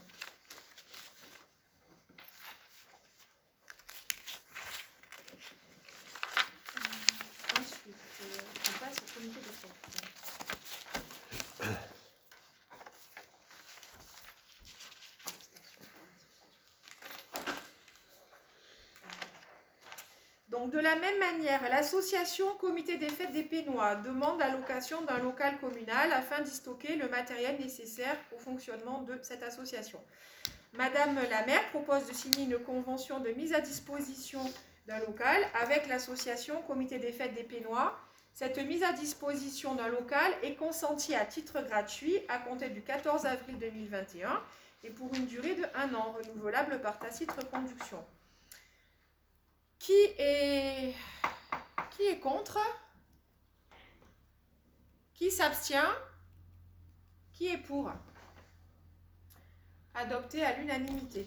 Ensuite, on passe au comité de sortie. Donc, de la même manière, l'association Comité des Fêtes des Pénois demande la location d'un local communal afin d'y stocker le matériel nécessaire au fonctionnement de cette association. Madame la maire propose de signer une convention de mise à disposition d'un local avec l'association Comité des Fêtes des Pénois. Cette mise à disposition d'un local est consentie à titre gratuit à compter du quatorze avril deux mille vingt et un et pour une durée de un an, renouvelable par tacite reconduction. Qui est, qui est contre? Qui s'abstient? Qui est pour? Adopté à l'unanimité.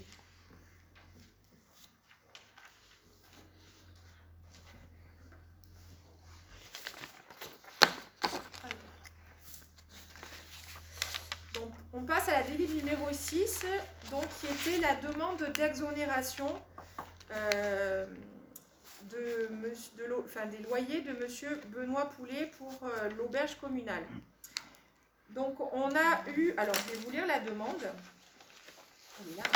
Donc, on passe à la délibération numéro six, donc, qui était la demande d'exonération euh, de, de, de, enfin, des loyers de M. Benoît Poulet pour euh, l'auberge communale. Donc, on a eu... Alors, je vais vous lire la demande. Elle est là.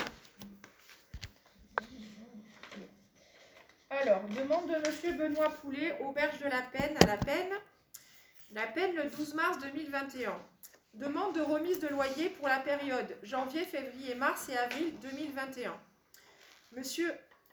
Alors, demande de M. Benoît Poulet, auberge de la Peine, à la Peine. La Peine, le douze mars deux mille vingt et un. Demande de remise de loyer pour la période janvier, février, mars et avril deux mille vingt et un. Monsieur...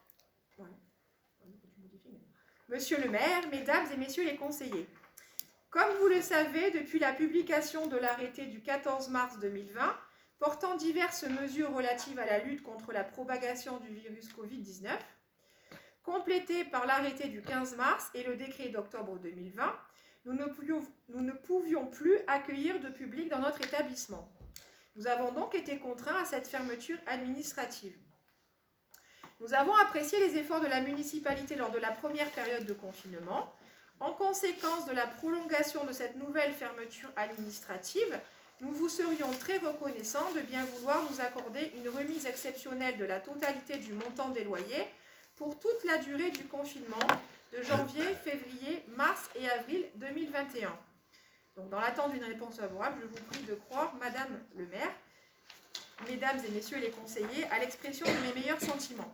Monsieur le maire, mesdames et messieurs les conseillers, comme vous le savez, depuis la publication de l'arrêté du quatorze mars deux mille vingt portant diverses mesures relatives à la lutte contre la propagation du virus covid dix-neuf, complété par l'arrêté du quinze mars et le décret d'octobre deux mille vingt, nous ne, pouvions, nous ne pouvions plus accueillir de public dans notre établissement. Nous avons donc été contraints à cette fermeture administrative. Nous avons apprécié les efforts de la municipalité lors de la première période de confinement. En conséquence de la prolongation de cette nouvelle fermeture administrative, nous vous serions très reconnaissants de bien vouloir nous accorder une remise exceptionnelle de la totalité du montant des loyers pour toute la durée du confinement de janvier, février, mars et avril deux mille vingt et un. Donc, dans l'attente d'une réponse favorable, je vous prie de croire, Madame le maire, Mesdames et Messieurs les conseillers, à l'expression de mes meilleurs sentiments.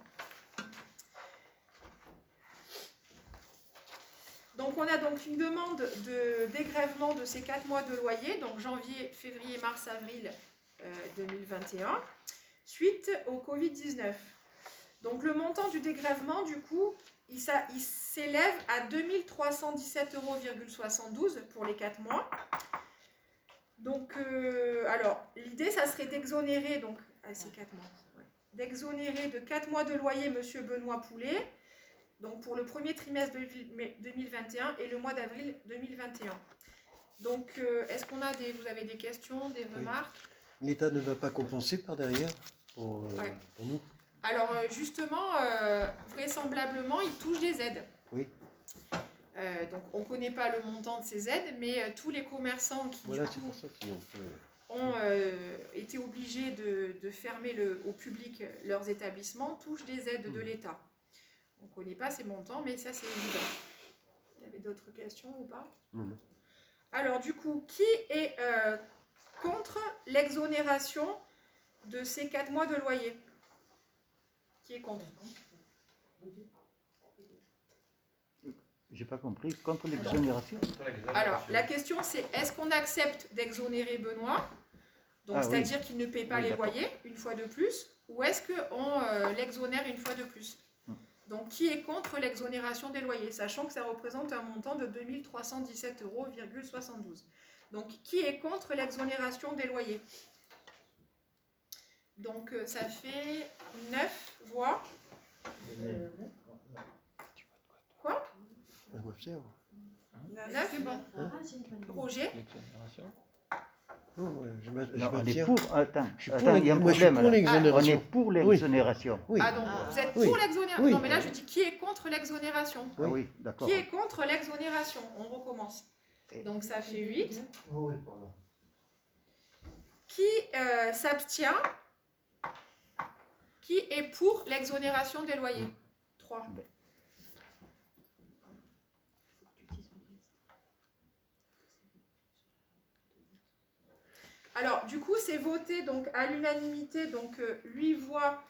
Donc, on a donc une demande de dégrèvement de ces quatre mois de loyer, donc janvier, février, mars, avril euh, deux mille vingt et un, suite au covid dix-neuf. Donc, le montant du dégrèvement, du coup, il, il s'élève à deux mille trois cent dix-sept euros soixante-douze pour les quatre mois. Donc, euh, alors, l'idée, ça serait d'exonérer, donc, ah, c'est quatre mois, ouais, d'exonérer de quatre mois de loyer M. Benoît Poulet, donc pour le premier trimestre de deux mille vingt et un et le mois d'avril deux mille vingt et un. Donc, euh, est-ce qu'on a des, vous avez des questions, des remarques? Oui. L'État ne va pas compenser par derrière pour, euh, ouais. pour nous? Alors, justement, euh, vraisemblablement, il touche des aides. Oui. Euh, donc, on ne connaît pas le montant de ces aides, mais euh, tous les commerçants qui voilà, du coup, pour ça peut... ont euh, été obligés de, de fermer le, au public leurs établissements touchent des aides mmh. de l'État. On ne connaît pas ces montants, mais ça, c'est évident. Il y avait d'autres questions ou pas? mmh. Alors, du coup, qui est euh, contre l'exonération de ces quatre mois de loyer? Qui est contre? J'ai pas compris. Contre l'exonération? Alors, la question c'est, est-ce qu'on accepte d'exonérer Benoît, donc ah, c'est-à-dire oui. qu'il ne paie pas oui, les loyers une fois de plus, ou est-ce qu'on euh, l'exonère une fois de plus? hum. Donc, qui est contre l'exonération des loyers, sachant que ça représente un montant de deux mille trois cent dix-sept euros soixante-douze. Donc, qui est contre l'exonération des loyers? Donc, euh, ça fait neuf voix. Euh, On observe. Neuf, c'est bon. Roger? L'exonération. Non, ouais, je m'a- je Non, on est m'abstiens. pour. Attends, Je suis pour attends, il y a un l'ex- moi, je suis problème. pour là. Ah, On est l'exonération. pour l'exonération. Oui. Ah, donc vous êtes Oui. pour l'exonération? Oui. Non, mais là, je dis qui est contre l'exonération? Ah oui, d'accord. Qui est contre l'exonération? On recommence. Donc ça fait huit. Qui euh, s'abstient? Qui est pour l'exonération des loyers? trois. Alors, du coup, c'est voté donc à l'unanimité, donc euh, huit voix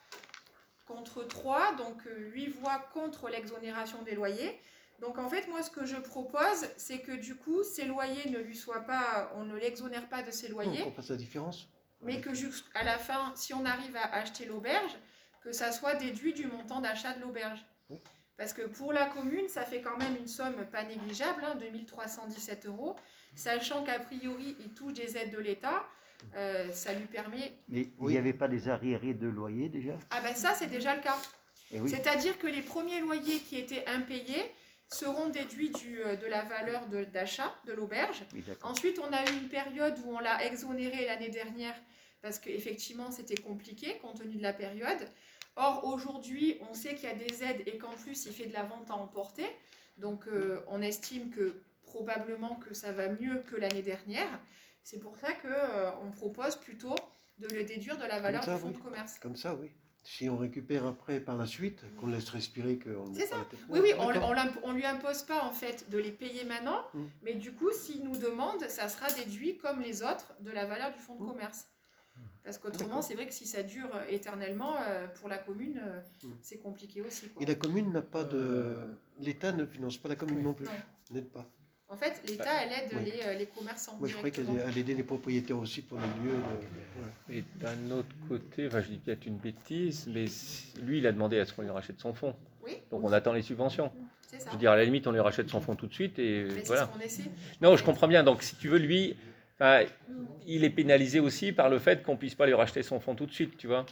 contre trois, donc euh, huit voix contre l'exonération des loyers. Donc en fait, moi, ce que je propose, c'est que du coup, ces loyers ne lui soient pas, on ne l'exonère pas de ses Non, loyers, qu'on fasse la différence. mais que jusqu'à la fin, si on arrive à acheter l'auberge, que ça soit déduit du montant d'achat de l'auberge. Oui. Parce que pour la commune, ça fait quand même une somme pas négligeable, hein, deux mille trois cent dix-sept euros, sachant qu'a priori, il touche des aides de l'État, euh, ça lui permet... Mais il Oui. n'y avait pas des arriérés de loyer déjà? Ah ben ça, c'est déjà le cas. Eh oui. C'est-à-dire que les premiers loyers qui étaient impayés seront déduits du, euh, de la valeur de- d'achat de l'auberge. Oui, d'accord. Ensuite, on a eu une période où on l'a exonéré l'année dernière parce qu'effectivement, c'était compliqué compte tenu de la période. Or, aujourd'hui, on sait qu'il y a des aides et qu'en plus, il fait de la vente à emporter. Donc, euh, on estime que probablement que ça va mieux que l'année dernière. C'est pour ça qu'on euh, on propose plutôt de le déduire de la valeur ça, du fonds oui. de commerce. Comme ça, oui. Si on récupère après par la suite, qu'on laisse respirer, qu'on ne C'est met pas ça. la tête Oui, oui, on D'accord. ne lui impose pas en fait de les payer maintenant, Mm. mais du coup, s'il nous demande, ça sera déduit comme les autres de la valeur du fonds de Mm. commerce. Parce qu'autrement, D'accord. c'est vrai que si ça dure éternellement, euh, pour la commune, euh, Mm. c'est compliqué aussi, quoi. Et la commune n'a pas de. L'État ne finance pas la commune non plus. Non. N'aide pas. En fait, l'État, elle aide Oui. les, euh, les commerçants. Moi, je croyais qu'elle directement. allait aider les propriétaires aussi pour les lieux. De... voilà. Et d'un autre côté, enfin, je dis peut-être une bêtise, mais si- lui, il a demandé à ce qu'on lui rachète son fonds. Oui, Donc on attend les subventions. c'est ça. Je veux dire, à la limite, on lui rachète son fonds tout de suite et Mais c'est voilà. ce qu'on essaie. Non, je comprends bien. Donc si tu veux, lui, enfin, il est pénalisé aussi par le fait qu'on puisse pas lui racheter son fonds tout de suite, tu vois,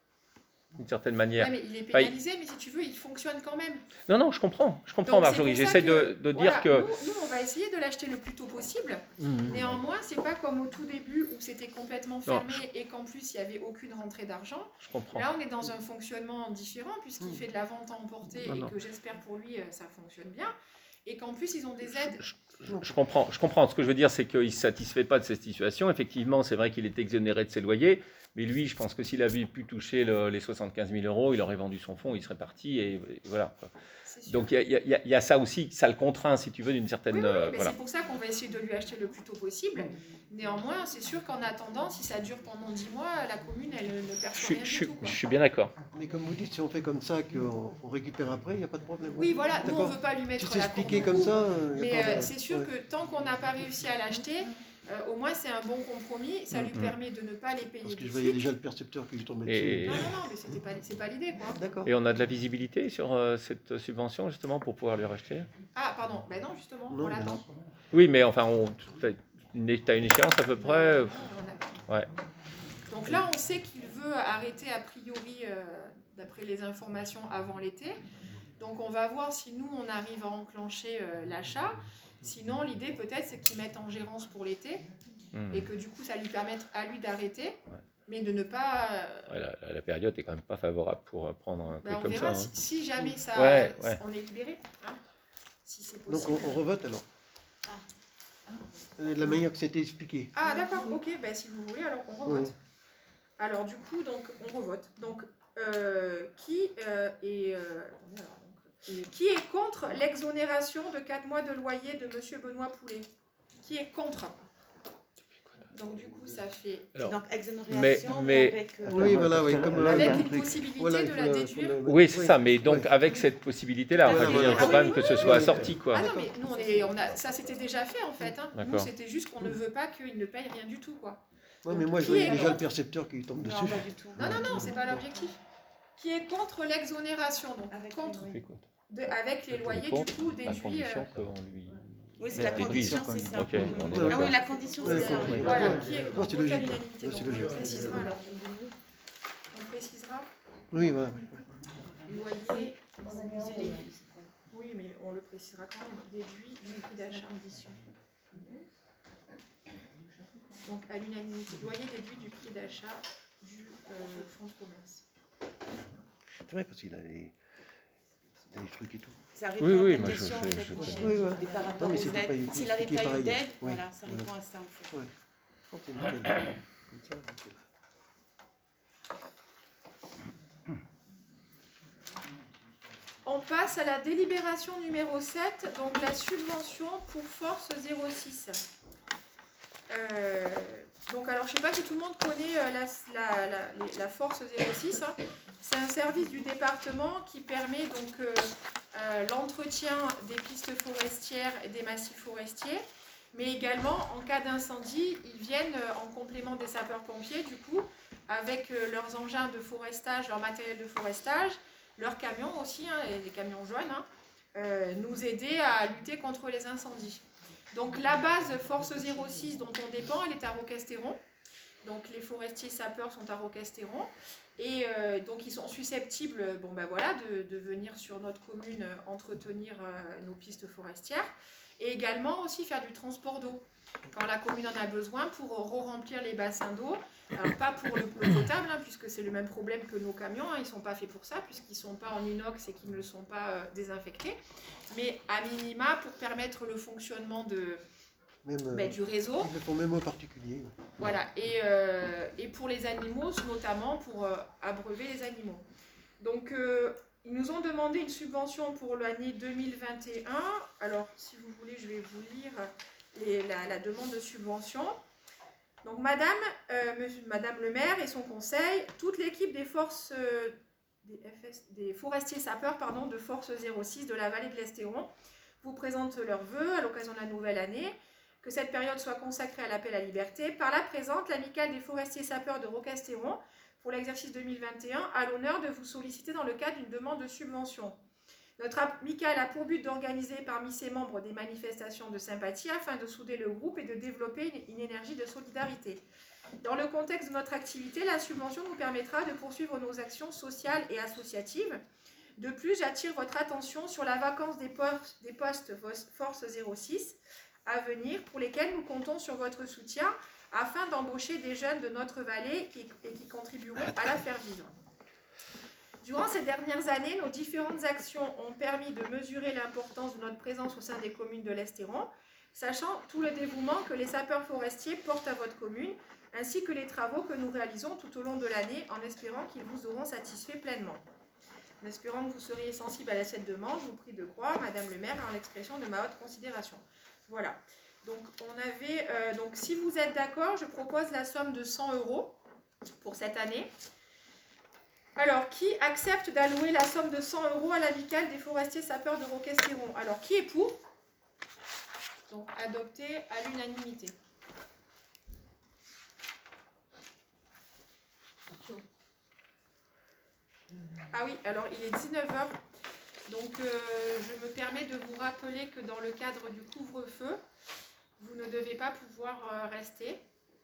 d'une certaine manière. Ouais, mais il est Enfin, il- pénalisé, mais si tu veux, il fonctionne quand même. Non, non, je comprends, je comprends, Donc, c'est Marjorie. pour ça J'essaie que, de, de voilà, dire que. Nous, nous, on va essayer de l'acheter le plus tôt possible. Mhm. Néanmoins, c'est pas comme au tout début où c'était complètement fermé et qu'en plus il n'y avait aucune rentrée d'argent. Je comprends. Là, on est dans un fonctionnement différent puisqu'il Mm. fait de la vente à emporter Non, et non. que j'espère pour lui euh, ça fonctionne bien. Et qu'en plus ils ont des aides. Je, je comprends, je comprends. Ce que je veux dire, c'est qu'il ne se satisfait pas de cette situation. Effectivement, c'est vrai qu'il est exonéré de ses loyers, mais lui, je pense que s'il avait pu toucher le- les soixante-quinze mille euros, il aurait vendu son fonds, il serait parti, et, et voilà. quoi. C'est sûr. Donc il y, a- il y a- il y a ça aussi, ça le contraint, si tu veux, d'une certaine. Oui, oui, oui, euh, mais voilà. c'est pour ça qu'on va essayer de lui acheter le plus tôt possible. Néanmoins, c'est sûr qu'en attendant, si ça dure pendant dix mois, la commune, elle ne Je perçoit suis, rien je du suis- tout. quoi. je suis bien d'accord. Mais comme vous dites, si on fait comme ça, qu'on on récupère après, il n'y a pas de problème. Oui, voilà, nous on D'accord. ne veut pas lui Si mettre c'est la expliqué corde au comme cou. ça. euh, y a Mais pas euh, de- c'est sûr ouais. que tant qu'on n'a pas réussi à l'acheter, euh, au moins c'est un bon compromis. Ça lui Mhm. permet de ne pas les payer Parce que tout je de voyais suite. déjà le percepteur qui lui tombait Et- dessus. Non, non, non, mais c'était pas, c'est pas l'idée, quoi. D'accord. Et on a de la visibilité sur euh, cette subvention, justement, pour pouvoir lui racheter. Ah, pardon, ben non, justement, Non, on mais l'attend. non. Oui, mais enfin, tu as une, t'as une échéance à peu près. Non, on a- Ouais. Donc là, on sait qu'il veut arrêter a priori, euh, d'après les informations, avant l'été. Donc on va voir si nous, on arrive à enclencher euh, l'achat. Sinon, l'idée peut-être, c'est qu'il mette en gérance pour l'été Hmm. et que du coup, ça lui permette à lui d'arrêter, mais de ne pas... euh, Ouais, la, la période est quand même pas favorable pour euh, prendre un ben, truc on comme verra ça. hein. si, si jamais ça, Ouais, ouais. on est libéré. hein, si c'est Donc possible. on, on revote alors. Euh, De la manière que c'était expliqué. Ah d'accord, ok, ben, si vous voulez, alors on revote. Ouais. Alors du coup, donc on revote. Donc euh, qui euh, est euh, attendez, alors, donc, euh, qui est contre l'exonération de quatre mois de loyer de Monsieur Benoît Poulet? Qui est contre? Donc du coup, ça fait Alors, Donc, mais- exonération mais- avec... euh, Oui, voilà, oui, comme Là, il y a avec un une truc. possibilité Voilà, de il la faut déduire. faut le- Oui, c'est ça, mais donc Ouais. avec cette possibilité-là, enfin, je veux dire, il faut quand même que ce soit assorti, quoi. Ah non, mais nous on est, on a, ça c'était déjà fait en fait. Hein. Nous D'accord. c'était juste qu'on ne veut pas qu'il ne paye rien du tout quoi. Ouais, mais moi je Qui voyais est déjà contre le percepteur qui lui tombe dessus. Non, pas du tout. Non non non, c'est pas l'objectif. Qui est contre l'exonération donc Avec contre les loyers. Écoute, de, avec les loyers contre, du coup à déduits. condition euh, qu'on lui. Oui, c'est la Déduise. condition, c'est ça. Ok, on est Ouais. Ah d'accord. oui, la condition, Ouais, c'est ça. ouais. Voilà, qui est Non, c'est contre logique. l'unanimité. Ouais, c'est Donc, logique. on précisera alors. On précisera Oui, voilà. loyer. Oui, Oui, mais on le précisera quand même, déduit du prix d'achat. Donc à l'unanimité, loyer déduit du prix d'achat du euh, fonds de commerce. C'est vrai, parce qu'il a les, il a les trucs et tout. Ça répond Oui, oui, à ta moi, je- question, je- en fait, je- Michel. Oui, ouais. Et par rapport Non, mais aux c'était pas aides, une- s'il n'avait c'était pas eu pareil. d'aide, Ouais, voilà, ça voilà. répond à ça, en fait. Ouais. Oh, c'est nickel. Comme ça, nickel. On passe à la délibération numéro sept, donc la subvention pour Force zéro six. Euh, donc alors je ne sais pas si tout le monde connaît euh, la, la, la, la Force zéro six. Hein. C'est un service du département qui permet donc euh, euh, l'entretien des pistes forestières et des massifs forestiers, mais également en cas d'incendie, ils viennent euh, en complément des sapeurs-pompiers du coup avec euh, leurs engins de forestage, leur matériel de forestage, leurs camions aussi, hein, les camions jaunes, hein, euh, nous aider à lutter contre les incendies. Donc la base Force zéro six dont on dépend, elle est à Roquestéron. Donc les forestiers sapeurs sont à Roquestéron. Et euh, donc ils sont susceptibles bon, ben voilà, de, de venir sur notre commune euh, entretenir euh, nos pistes forestières. Et également aussi faire du transport d'eau. Quand la commune en a besoin pour re-remplir les bassins d'eau. Alors pas pour le l'eau potable, hein, puisque c'est le même problème que nos camions, hein, ils ne sont pas faits pour ça, puisqu'ils ne sont pas en inox et qu'ils ne sont pas euh, désinfectés. Mais à minima, pour permettre le fonctionnement de, Même, euh, ben, du réseau. Ils le font même aux particuliers. Voilà, et, euh, et pour les animaux, notamment pour euh, abreuver les animaux. Donc, euh, ils nous ont demandé une subvention pour l'année deux mille vingt et un. Alors, si vous voulez, je vais vous lire les, la, la demande de subvention. Donc, Madame, euh, monsieur, Madame le maire et son conseil, toute l'équipe des forces, euh, des, F S, des forestiers sapeurs pardon, de Force zéro six de la vallée de l'Estéron vous présentent leurs vœux à l'occasion de la nouvelle année. Que cette période soit consacrée à l'appel à la liberté. Par la présente, l'amicale des forestiers sapeurs de Roquestéron, pour l'exercice deux mille vingt et un, a l'honneur de vous solliciter dans le cadre d'une demande de subvention. Notre amicale a pour but d'organiser parmi ses membres des manifestations de sympathie afin de souder le groupe et de développer une, une énergie de solidarité. Dans le contexte de notre activité, la subvention nous permettra de poursuivre nos actions sociales et associatives. De plus, j'attire votre attention sur la vacance des postes, des postes Force zéro six à venir, pour lesquels nous comptons sur votre soutien afin d'embaucher des jeunes de notre vallée qui, et qui contribueront à la faire vivre. Durant ces dernières années, nos différentes actions ont permis de mesurer l'importance de notre présence au sein des communes de l'Estéron, sachant tout le dévouement que les sapeurs forestiers portent à votre commune, ainsi que les travaux que nous réalisons tout au long de l'année, en espérant qu'ils vous auront satisfait pleinement. En espérant que vous seriez sensible à cette demande, je vous prie de croire, Madame le maire, en l'expression de ma haute considération. Voilà. Donc, on avait, euh, donc, si vous êtes d'accord, je propose la somme de cent euros pour cette année. Alors, qui accepte d'allouer la somme de cent euros à l'amicale des forestiers sapeurs de Roquestéron? Alors, qui est pour? Donc, adopté à l'unanimité. Ah oui, alors il est dix-neuf heures. Donc, euh, je me permets de vous rappeler que dans le cadre du couvre-feu, vous ne devez pas pouvoir euh, rester.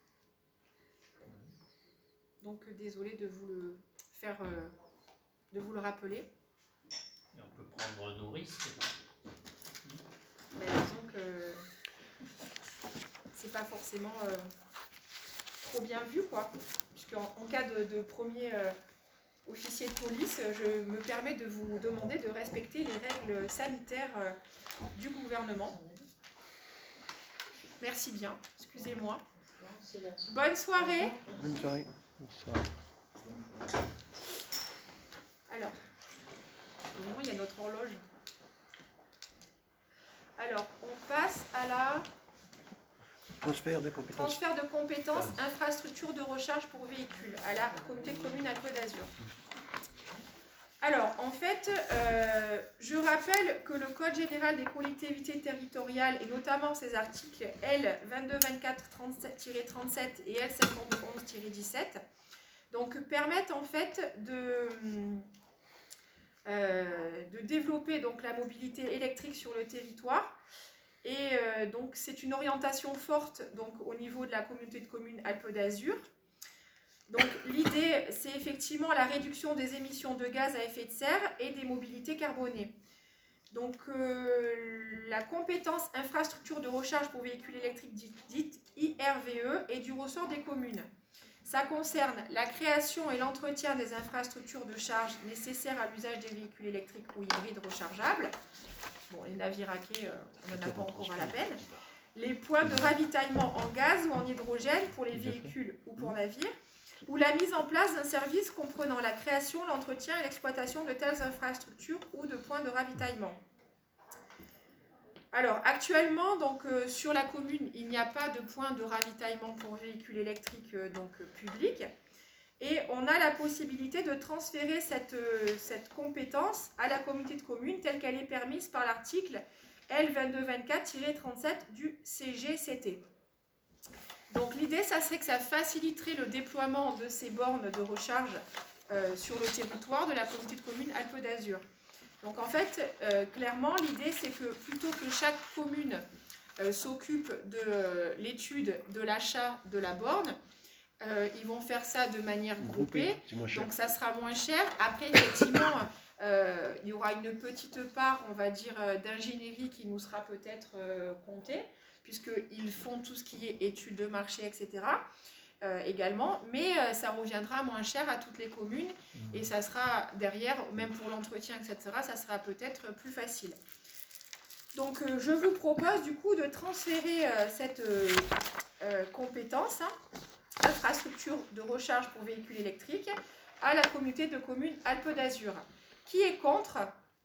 Donc, euh, désolé de vous le faire, euh, de vous le rappeler. Et on peut prendre nos risques. Mais disons que c'est pas forcément euh, trop bien vu, quoi. Puisqu'en en cas de, de premier euh, officier de police, je me permets de vous demander de respecter les règles sanitaires euh, du gouvernement. Merci bien, excusez-moi. Bonne soirée. Bonne soirée. Bonsoir. Alors, au il y a notre horloge. Alors, on passe à la Transfert de compétences. transfert de compétences, infrastructure de recharge pour véhicules, à la communauté de communes Alpes d'Azur. Alors, en fait, euh, je rappelle que le Code général des collectivités territoriales, et notamment ses articles L vingt-deux vingt-quatre tiret trente-sept et L cinquante onze tiret dix-sept, donc permettent en fait de, euh, de développer donc, la mobilité électrique sur le territoire. Et euh, donc, c'est une orientation forte donc, au niveau de la communauté de communes Alpes d'Azur. Donc, l'idée, c'est effectivement la réduction des émissions de gaz à effet de serre et des mobilités carbonées. Donc, euh, la compétence infrastructure de recharge pour véhicules électriques dite, dite I R V E est du ressort des communes. Ça concerne la création et l'entretien des infrastructures de charge nécessaires à l'usage des véhicules électriques ou hybrides rechargeables. Bon, les navires à quai, euh, on n'en a pas encore à la peine. Les points de ravitaillement en gaz ou en hydrogène pour les véhicules ou pour navires, ou la mise en place d'un service comprenant la création, l'entretien et l'exploitation de telles infrastructures ou de points de ravitaillement. Alors, actuellement, donc, euh, sur la commune, il n'y a pas de point de ravitaillement pour véhicules électriques euh, donc, euh, publics. Et on a la possibilité de transférer cette, euh, cette compétence à la communauté de communes telle qu'elle est permise par l'article L vingt-deux vingt-quatre tiret trente-sept du C G C T. Donc l'idée, ça serait que ça faciliterait le déploiement de ces bornes de recharge euh, sur le territoire de la communauté de communes Alpes d'Azur. Donc en fait, euh, clairement, l'idée, c'est que plutôt que chaque commune euh, s'occupe de euh, l'étude de l'achat de la borne, euh, ils vont faire ça de manière groupée, donc ça sera moins cher. Après, effectivement, euh, il y aura une petite part, on va dire, euh, d'ingénierie qui nous sera peut-être euh, comptée, puisqu'ils font tout ce qui est études de marché, et cetera euh, également, mais euh, ça reviendra moins cher à toutes les communes et ça sera derrière, même pour l'entretien, et cetera, ça sera peut-être plus facile. Donc euh, je vous propose du coup de transférer euh, cette euh, euh, compétence, hein, infrastructure de recharge pour véhicules électriques, à la communauté de communes Alpes d'Azur. Qui est contre?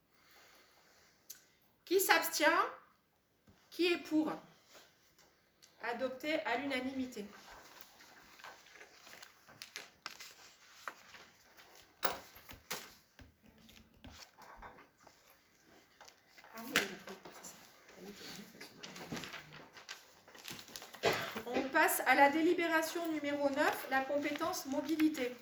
Qui s'abstient? Qui est pour? Adopté à l'unanimité. On passe à la délibération numéro neuf, la compétence mobilité.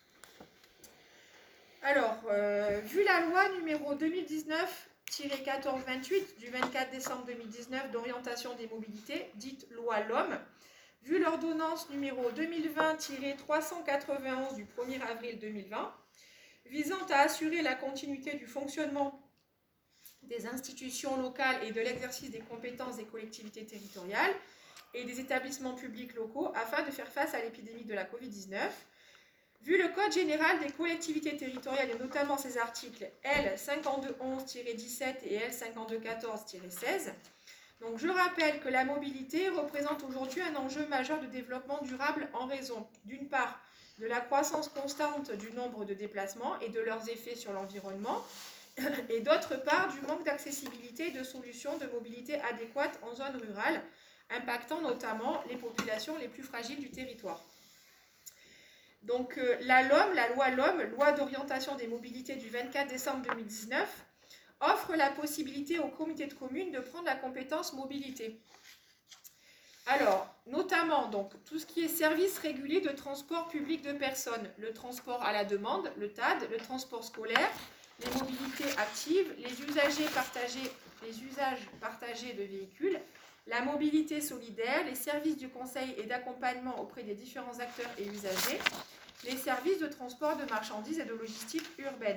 Alors, euh, vu la loi numéro deux mille dix-neuf tiret quatorze vingt-huit du vingt-quatre décembre deux mille dix-neuf d'orientation des mobilités, dite loi L O M, vu l'ordonnance numéro deux mille vingt tiret trois cent quatre-vingt-onze du premier avril deux mille vingt, visant à assurer la continuité du fonctionnement des institutions locales et de l'exercice des compétences des collectivités territoriales et des établissements publics locaux afin de faire face à l'épidémie de la covid dix-neuf, vu le Code général des collectivités territoriales et notamment ses articles L cinquante-deux onze tiret dix-sept et L cinquante-deux quatorze tiret seize, donc je rappelle que la mobilité représente aujourd'hui un enjeu majeur de développement durable en raison, d'une part, de la croissance constante du nombre de déplacements et de leurs effets sur l'environnement, et d'autre part, du manque d'accessibilité et de solutions de mobilité adéquates en zone rurale, impactant notamment les populations les plus fragiles du territoire. Donc euh, la L O M, la loi L O M, loi d'orientation des mobilités du vingt-quatre décembre deux mille dix-neuf, offre la possibilité aux comités de communes de prendre la compétence mobilité. Alors, notamment, donc, tout ce qui est service régulier de transport public de personnes, le transport à la demande, le T A D, le transport scolaire, les mobilités actives, les usagers partagés, les usages partagés de véhicules, la mobilité solidaire, les services du conseil et d'accompagnement auprès des différents acteurs et usagers, les services de transport de marchandises et de logistique urbaine.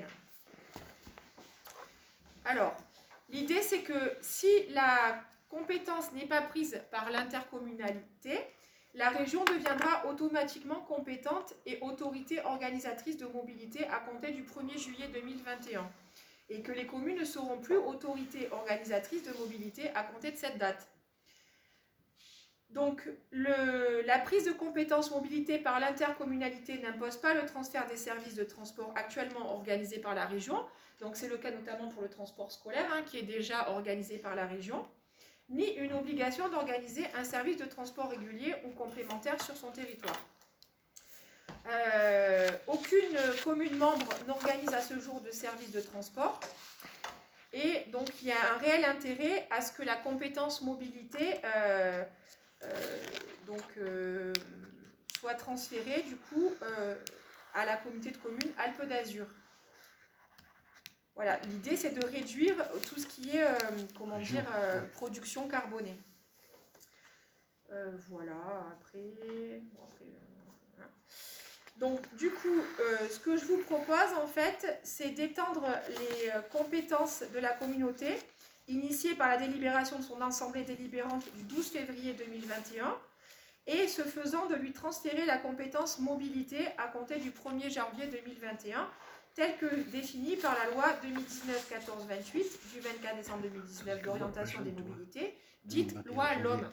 Alors, l'idée c'est que si la compétence n'est pas prise par l'intercommunalité, la région deviendra automatiquement compétente et autorité organisatrice de mobilité à compter du premier juillet deux mille vingt et un, et que les communes ne seront plus autorités organisatrices de mobilité à compter de cette date. Donc, le, la prise de compétence mobilité par l'intercommunalité n'impose pas le transfert des services de transport actuellement organisés par la région, donc c'est le cas notamment pour le transport scolaire, hein, qui est déjà organisé par la région, ni une obligation d'organiser un service de transport régulier ou complémentaire sur son territoire. Euh, aucune commune membre n'organise à ce jour de service de transport, et donc il y a un réel intérêt à ce que la compétence mobilité euh, euh, donc, euh, soit transférée du coup euh, à la communauté de communes Alpes d'Azur. Voilà, l'idée c'est de réduire tout ce qui est euh, comment dire, euh, production carbonée. Euh, voilà, après, bon, après euh, voilà. Donc, du coup, euh, ce que je vous propose, en fait, c'est d'étendre les euh, compétences de la communauté, initiées par la délibération de son assemblée délibérante du douze février deux mille vingt et un, et ce faisant, de lui transférer la compétence mobilité à compter du premier janvier deux mille vingt et un, telle que définie par la loi deux mille dix-neuf quatorze vingt-huit du vingt-quatre décembre deux mille dix-neuf d'orientation des mobilités, dite loi l'homme.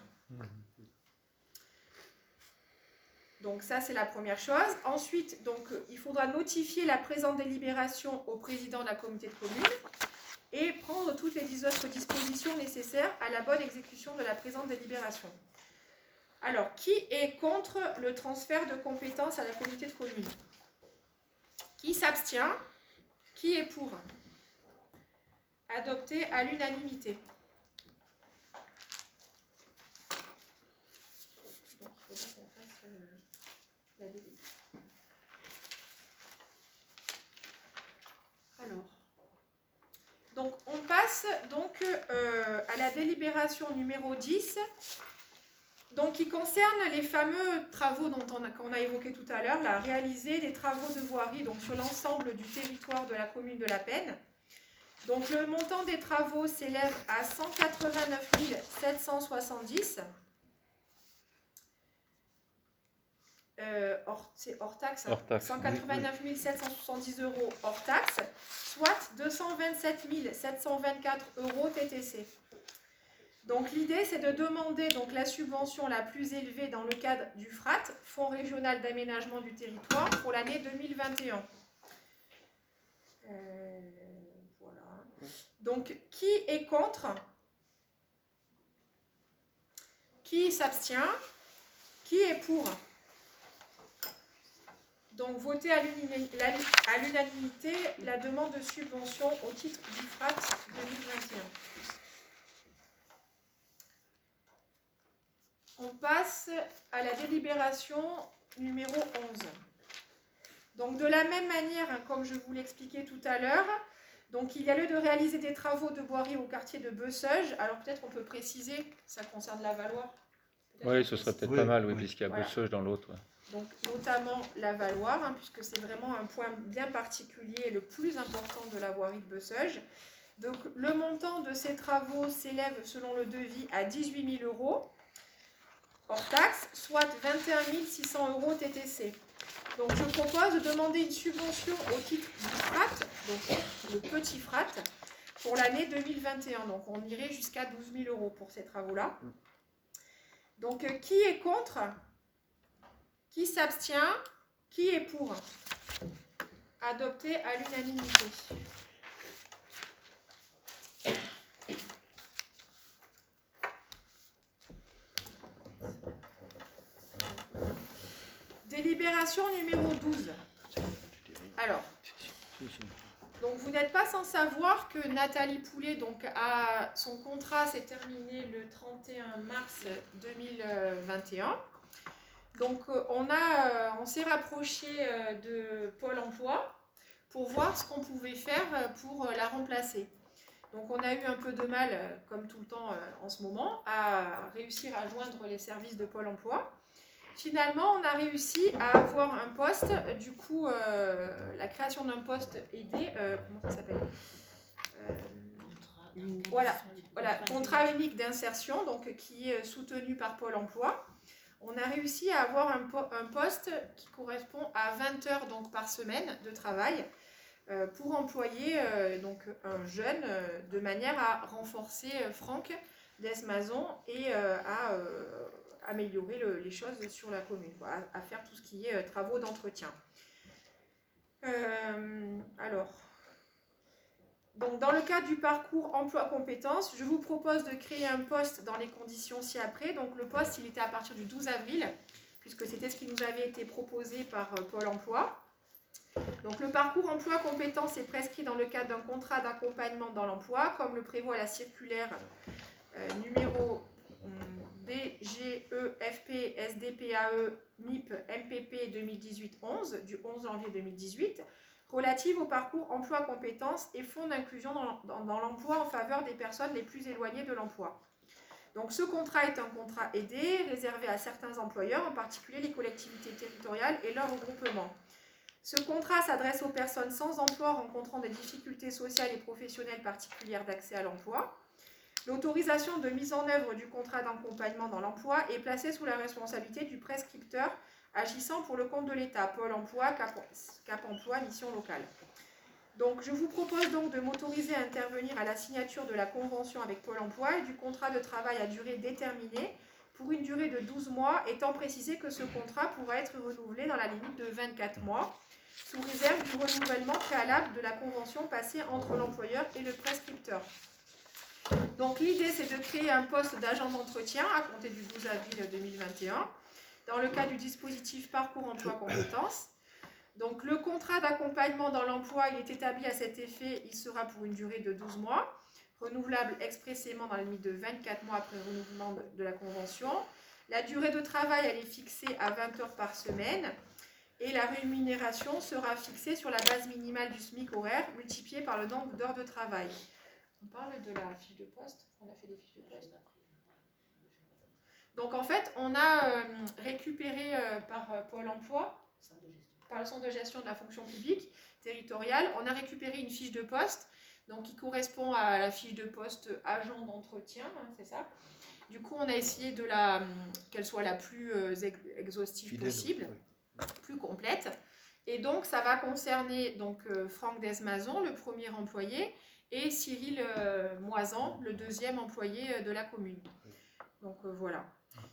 Donc ça, c'est la première chose. Ensuite, donc, il faudra notifier la présente délibération au président de la communauté de communes et prendre toutes les autres dispositions nécessaires à la bonne exécution de la présente délibération. Alors, qui est contre le transfert de compétences à la communauté de communes? Qui s'abstient? Qui est pour? Adopté à l'unanimité. Alors, donc on passe donc euh, à la délibération numéro dix, donc qui concerne les fameux travaux dont on a, qu'on a évoqué tout à l'heure, la réaliser des travaux de voirie donc sur l'ensemble du territoire de la commune de La Penne. Donc le montant des travaux s'élève à cent quatre-vingt-neuf mille sept cent soixante-dix. Euh, hors, c'est hors taxe, hein. Hors taxe. cent quatre-vingt-neuf mille sept cent soixante-dix euros hors taxe, soit deux cent vingt-sept mille sept cent vingt-quatre euros T T C. Donc l'idée, c'est de demander donc, la subvention la plus élevée dans le cadre du F R A T, Fonds régional d'aménagement du territoire, pour l'année deux mille vingt et un. Euh, voilà. Donc, qui est contre? Qui s'abstient? Qui est pour? Donc, voter à l'unanimité la demande de subvention au titre du F R A T deux mille vingt et un. On passe à la délibération numéro onze. Donc, de la même manière, hein, comme je vous l'expliquais tout à l'heure, donc il y a lieu de réaliser des travaux de voirie au quartier de Besseuges. Alors, peut-être qu'on peut préciser, ça concerne la Valois. Oui, ce serait peut-être Oui, pas mal, oui, oui. puisqu'il y a Voilà. Besseuges dans l'autre. Ouais. Donc, notamment la Valois, hein, puisque c'est vraiment un point bien particulier et le plus important de la voirie de Besseuges. Donc, le montant de ces travaux s'élève selon le devis à dix-huit mille euros hors taxe, soit vingt et un mille six cents euros T T C. Donc, je propose de demander une subvention au titre du F R A T, donc le petit F R A T, pour l'année deux mille vingt et un. Donc, on irait jusqu'à douze mille euros pour ces travaux-là. Donc, euh, qui est contre? Qui s'abstient? Qui est pour? Adopté à l'unanimité. Délibération numéro douze. Alors, donc vous n'êtes pas sans savoir que Nathalie Poulet, donc, a, son contrat s'est terminé le trente et un mars deux mille vingt et un. Donc on, a, on s'est rapproché de Pôle emploi pour voir ce qu'on pouvait faire pour la remplacer. Donc on a eu un peu de mal, comme tout le temps en ce moment, à réussir à joindre les services de Pôle emploi. Finalement, on a réussi à avoir un poste, du coup, euh, la création d'un poste aidé, euh, comment ça s'appelle euh, Voilà, voilà, contrat unique d'insertion, donc qui est soutenu par Pôle emploi. On a réussi à avoir un, po un poste qui correspond à vingt heures donc, par semaine de travail euh, pour employer euh, donc, un jeune euh, de manière à renforcer euh, Franck Desmazon et euh, à euh, améliorer le, les choses sur la commune, quoi, à, à faire tout ce qui est euh, travaux d'entretien. Euh, alors, donc dans le cadre du parcours emploi-compétences, je vous propose de créer un poste dans les conditions ci-après. Donc le poste, il était à partir du douze avril, puisque c'était ce qui nous avait été proposé par euh, Pôle emploi. Donc le parcours emploi-compétences est prescrit dans le cadre d'un contrat d'accompagnement dans l'emploi, comme le prévoit la circulaire euh, numéro D G E F P S D P A E M I P M P P deux mille dix-huit onze du onze janvier deux mille dix-huit relative au parcours emploi-compétences et fonds d'inclusion dans, dans, dans l'emploi en faveur des personnes les plus éloignées de l'emploi. Donc ce contrat est un contrat aidé, réservé à certains employeurs, en particulier les collectivités territoriales et leurs regroupements. Ce contrat s'adresse aux personnes sans emploi rencontrant des difficultés sociales et professionnelles particulières d'accès à l'emploi. L'autorisation de mise en œuvre du contrat d'accompagnement dans l'emploi est placée sous la responsabilité du prescripteur agissant pour le compte de l'État, Pôle emploi, Cap, Cap emploi, mission locale. Donc, je vous propose donc de m'autoriser à intervenir à la signature de la convention avec Pôle emploi et du contrat de travail à durée déterminée pour une durée de douze mois, étant précisé que ce contrat pourra être renouvelé dans la limite de vingt-quatre mois, sous réserve du renouvellement préalable de la convention passée entre l'employeur et le prescripteur. Donc l'idée, c'est de créer un poste d'agent d'entretien à compter du douze avril deux mille vingt et un, dans le cadre du dispositif Parcours Emploi Compétences. Donc le contrat d'accompagnement dans l'emploi, il est établi à cet effet, il sera pour une durée de douze mois, renouvelable expressément dans la limite de vingt-quatre mois après le renouvellement de, de la convention. La durée de travail, elle est fixée à vingt heures par semaine. Et la rémunération sera fixée sur la base minimale du SMIC horaire multipliée par le nombre d'heures de travail. On parle de la fiche de poste. On a fait des fiches de poste. Donc en fait, on a euh, récupéré euh, par euh, Pôle emploi, par le centre de gestion de la fonction publique territoriale, on a récupéré une fiche de poste, donc qui correspond à la fiche de poste agent d'entretien, hein, c'est ça. Du coup, on a essayé de la qu'elle soit la plus euh, exhaustive Fidèle, possible. Oui. Plus complète, et donc ça va concerner donc euh, Franck Desmazon, le premier employé, et Cyril euh, Moisan, le deuxième employé euh, de la commune. Donc euh, voilà.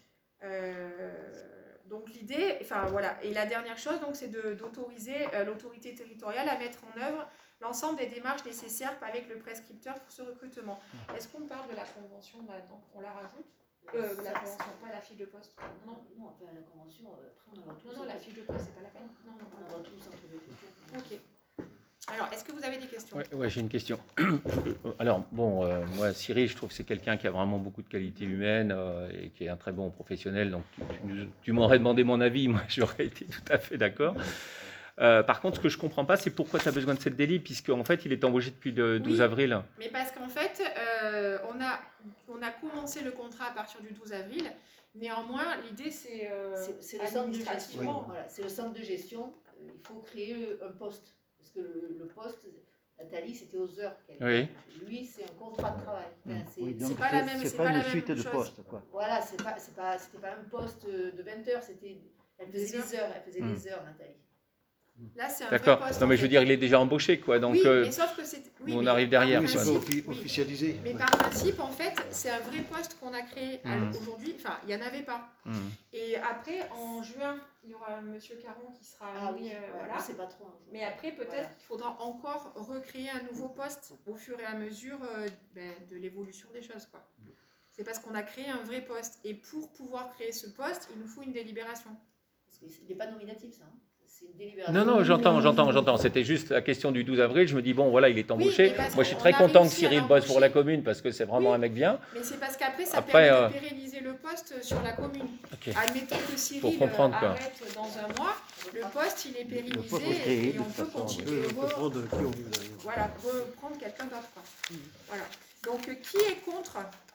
Euh, donc l'idée, enfin voilà, et la dernière chose, donc c'est de, d'autoriser euh, l'autorité territoriale à mettre en œuvre l'ensemble des démarches nécessaires avec le prescripteur pour ce recrutement. Est-ce qu'on parle de la convention maintenant? On la rajoute? Euh, la convention, pas la fiche de poste. Non, non, enfin, la convention, après on aura tout. Non, non, la fiche de poste, c'est pas la peine. Non, non, on aura tout sans questions. Ok. Alors, est-ce que vous avez des questions? Oui, ouais, j'ai une question. Alors, bon, euh, moi, Cyril, je trouve que c'est quelqu'un qui a vraiment beaucoup de qualités humaines euh, et qui est un très bon professionnel. Donc, tu, tu, tu m'aurais demandé mon avis, moi, j'aurais été tout à fait d'accord. Euh, par contre, ce que je ne comprends pas, c'est pourquoi tu as besoin de cette délit, puisqu'en fait, il est embauché depuis le douze oui, avril. Mais parce qu'en fait, euh, on, a, on a commencé le contrat à partir du douze avril. Néanmoins, l'idée, c'est euh, c'est le centre de gestion. Oui. Voilà, c'est le centre de gestion. Il faut créer un poste. Parce que le, le poste, Nathalie, c'était aux heures qu'elle oui. Lui, c'est un contrat de travail. Enfin, c'est oui, c'est pas la même, c'est pas, pas la une suite même de chose. postes, quoi. Voilà, c'est pas, c'est pas, c'était pas un poste de vingt heures, c'était, elle faisait des heures, elle faisait mmh. des heures, Nathalie. Là, c'est un D'accord. vrai poste. Non, mais je veux dire, il est déjà embauché, quoi. Donc, oui, euh, mais sauf que c'est. Oui, on mais arrive derrière. Oui, c'est principe, pas officialisé. Mais par principe, en fait, c'est un vrai poste qu'on a créé mmh. aujourd'hui. Enfin, il n'y en avait pas. Mmh. Et après, en juin, il y aura M. Caron qui sera. Ah mis, oui, euh, ouais, voilà. C'est pas trop. Hein, mais après, peut-être voilà. qu'il faudra encore recréer un nouveau poste au fur et à mesure euh, ben, de l'évolution des choses, quoi. C'est parce qu'on a créé un vrai poste. Et pour pouvoir créer ce poste, il nous faut une délibération. Parce qu'il n'est pas nominatif, ça. Hein. C'est une délibération. Non, non, j'entends, j'entends, j'entends. C'était juste la question du douze avril. Je me dis, bon, voilà, il est embauché. Oui, moi, je suis très content que Cyril bosse pour la commune parce que c'est vraiment oui, un mec bien. Mais c'est parce qu'après, ça Après, permet euh... de pérenniser le poste sur la commune. Okay. Admettons que Cyril pour comprendre, euh, arrête quoi. Dans un mois, le poste, il est pérennisé et, et on peut continuer. On peut prendre qui on veut. Voilà, reprendre quelqu'un d'autre. Mmh. Voilà. Donc, euh, qui est contre?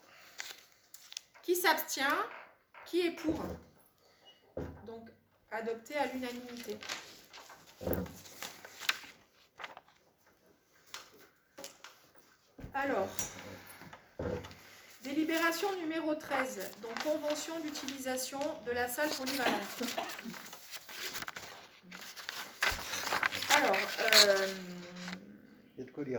Qui s'abstient? Qui est pour? Donc, adopté à l'unanimité. Alors, délibération numéro treize, donc convention d'utilisation de la salle polyvalente. Alors, euh, il y a de quoi lire.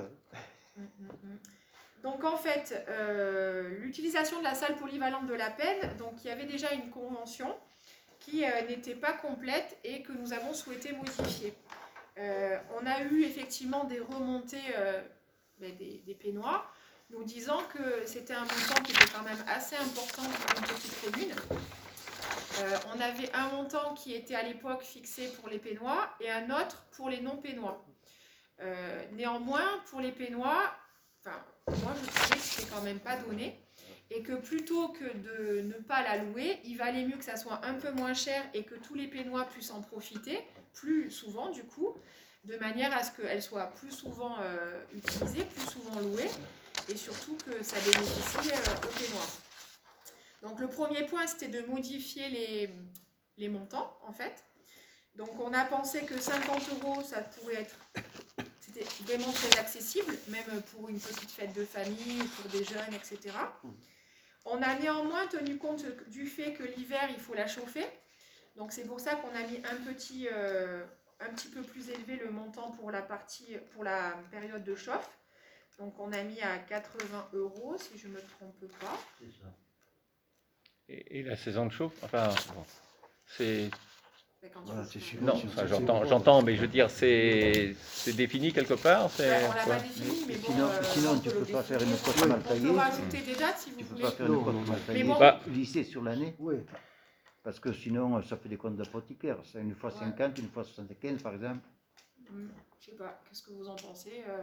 Donc en fait, euh, l'utilisation de la salle polyvalente de la peine, donc il y avait déjà une convention qui euh, n'était pas complète et que nous avons souhaité modifier. Euh, on a eu effectivement des remontées euh, ben, des, des pénois, nous disant que c'était un montant qui était quand même assez important pour une petite commune. Euh, on avait un montant qui était à l'époque fixé pour les pénois et un autre pour les non-pénois. Euh, néanmoins, pour les pénois, enfin, moi je trouvais que c'était quand même pas donné. Et que plutôt que de ne pas la louer, il valait mieux que ça soit un peu moins cher et que tous les pénois puissent en profiter plus souvent du coup, de manière à ce qu'elle soit plus souvent euh, utilisée, plus souvent louée et surtout que ça bénéficie euh, aux pénois. Donc le premier point, c'était de modifier les, les montants, en fait. Donc on a pensé que cinquante euros, ça pourrait être c'était vraiment très accessible, même pour une petite fête de famille, pour des jeunes, et cetera. On a néanmoins tenu compte du fait que l'hiver, il faut la chauffer. Donc c'est pour ça qu'on a mis un petit, euh, un petit peu plus élevé le montant pour la, partie, pour la période de chauffe. Donc on a mis à quatre-vingts euros, si je ne me trompe pas. C'est ça. Et, et la saison de chauffe, enfin, bon, c'est... Mais quand Voilà, tu- c'est sûr. Non, enfin, j'entends, j'entends, mais je veux dire, c'est, c'est défini quelque part. C'est, Ouais, on l'a quoi pas défini, mais bon, Sinon, euh, sinon on tu peut peux le pas faire une définir. cote mal On taillée. peut rajouter des dates si vous Tu peux voulez. pas faire Non, une cote non, mal non. taillée, Mais bon. Bah, lisser sur l'année, Oui. parce que sinon ça fait des comptes d'apothicaire. C'est une fois Ouais. cinquante, une fois soixante-quinze par exemple. Hmm, je sais pas, qu'est-ce que vous en pensez euh,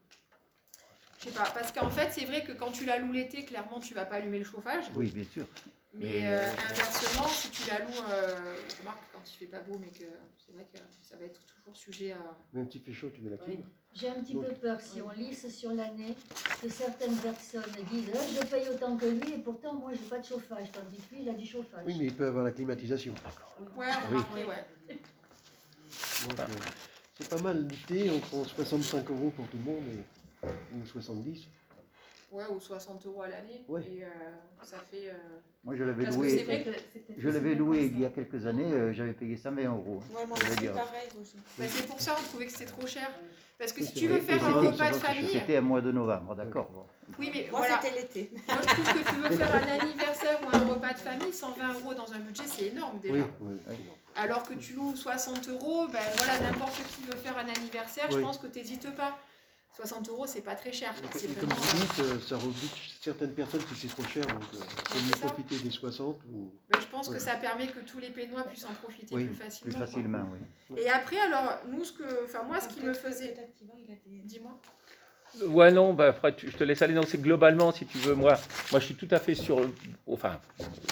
Je sais pas, parce qu'en fait, c'est vrai que quand tu la loues l'été, clairement, tu vas pas allumer le chauffage. Oui, bien sûr. Mais Mais, euh, euh, inversement, si tu la loues, euh, remarque, quand il fait pas beau, mais que c'est vrai que ça va être toujours sujet à. Même s'il fait chaud, tu mets la clim. J'ai un petit peu peur, si on lisse sur l'année, que certaines personnes disent ah, je paye autant que lui et pourtant moi j'ai pas de chauffage, tandis que lui il a du chauffage. Oui, mais il peut avoir la climatisation. Ouais, remarquez, ouais. Donc, euh, c'est pas mal l'été, on prend soixante-cinq euros pour tout le monde, et, ou soixante-dix. Ouais, ou soixante euros à l'année. Ouais. Et euh, ça fait. Euh... Moi je l'avais Parce que c'est loué, vrai que. je l'avais loué il y a quelques années, euh, j'avais payé cent vingt euros. Ouais, moi, Je veux c'est dire. pareil aussi. Bah, c'est pour ça, on trouvait que c'était trop cher. Parce que Oui, si c'est tu vrai. veux faire Et un c'était- repas de famille. C'était un mois de novembre, d'accord. Bon. Oui, mais Moi, voilà. c'était l'été. Moi, je trouve que tu veux faire un anniversaire ou un repas de famille, cent vingt euros dans un budget, c'est énorme déjà. Oui, oui. Alors que tu loues soixante euros, ben voilà, n'importe qui veut faire un anniversaire, je Oui. pense que tu n'hésites pas. soixante euros, c'est pas très cher. Et C'est comme vraiment, vous dites, euh, ça rebute certaines personnes si c'est trop cher, donc euh, faut mieux C'est ça. profiter des soixante ou... ben, je pense que Ouais. ça permet que tous les Pénois puissent en profiter Oui, plus plus facilement. quoi. facilement, oui. Et après, alors, nous, ce que, enfin, moi, ce qui me faisait. Dis-moi. Ouais, non, bah, après, tu- je te laisse aller. Non, c'est globalement, si tu veux, moi, moi, je suis tout à fait sur, le- enfin,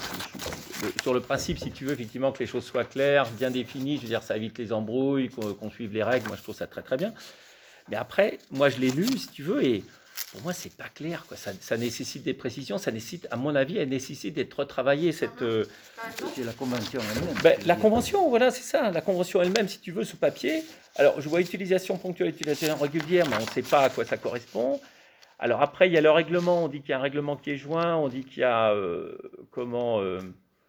le- sur le principe, si tu veux, effectivement, que les choses soient claires, bien définies. Je veux dire, ça évite les embrouilles, qu'on qu'on suive les règles. Moi, je trouve ça très, très bien. Mais après, moi, je l'ai lu, si tu veux, et pour moi, c'est pas clair, quoi. Ça, ça nécessite des précisions. Ça nécessite, à mon avis, elle nécessite d'être retravaillée, cette. euh, Par exemple, C'est la convention elle-même. Ben, je veux la dire. convention, voilà, c'est ça. La convention elle-même, si tu veux, ce papier. Alors, je vois utilisation ponctuelle, utilisation régulière, mais on ne sait pas à quoi ça correspond. Alors après, il y a le règlement. On dit qu'il y a un règlement qui est joint. On dit qu'il y a euh, comment euh,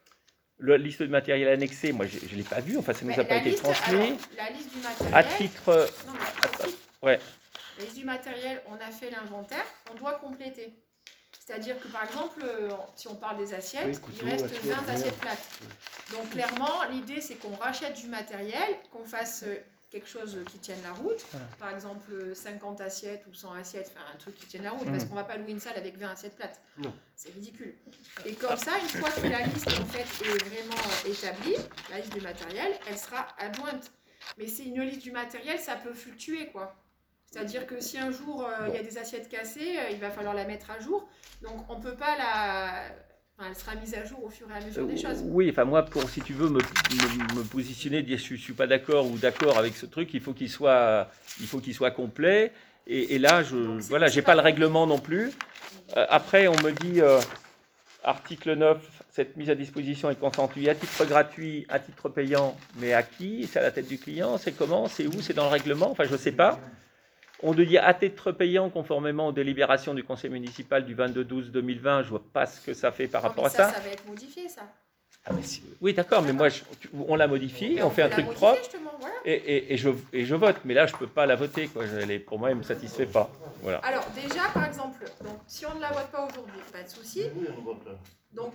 la liste de matériel annexé. Moi, je ne l'ai pas vu. Enfin, ça ne nous ben, a pas la été liste, transmis. alors, la liste du matériel. À titre, euh, Non, mais aussi, ouais. la liste du matériel, on a fait l'inventaire, on doit compléter. C'est-à-dire que par exemple, euh, si on parle des assiettes, Oui, couteau, il reste assiette, vingt verre. assiettes plates. Donc clairement, l'idée c'est qu'on rachète du matériel, qu'on fasse euh, quelque chose qui tienne la route. Voilà. Par exemple, euh, cinquante assiettes ou cent assiettes, enfin un truc qui tienne la route, Mhm. parce qu'on va pas louer une salle avec vingt assiettes plates. Non. C'est ridicule. Et comme ça, une fois que la liste en fait est vraiment euh, établie, la liste du matériel, elle sera adjointe. Mais c'est une liste du matériel, ça peut fluctuer quoi. C'est-à-dire que si un jour euh, il y a des assiettes cassées, euh, il va falloir la mettre à jour. Donc on peut pas la. Enfin, elle sera mise à jour au fur et à mesure des choses. Oui, enfin moi, pour si tu veux me, me, me positionner, dire je, ne suis pas d'accord ou d'accord avec ce truc, il faut qu'il soit, il faut qu'il soit complet. Et, et là, je, Donc, c'est- voilà, c'est j'ai pas pas le bon. règlement non plus. Euh, après, on me dit euh, article neuf, cette mise à disposition est consentie à titre gratuit, à titre payant, mais à qui? C'est à la tête du client? C'est comment? C'est où? C'est dans le règlement? Enfin, je sais pas. On te dit à titre payant, conformément aux délibérations du conseil municipal du vingt-deux douze deux mille vingt. Je vois pas ce que ça fait par Non, rapport mais à ça. ça, ça va être modifié ça. Ah, mais si- Oui, d'accord, mais moi, je- tu- on la modifie, Mais on fait peut un la truc modifier, propre, justement, voilà. et, et, et je, et je vote. Mais là, je peux pas la voter, quoi. Je- elle est- pour moi, elle me satisfait pas. Voilà. Alors déjà, par exemple, donc, si on ne la vote pas aujourd'hui, pas de souci. Oui, on vote là. Donc,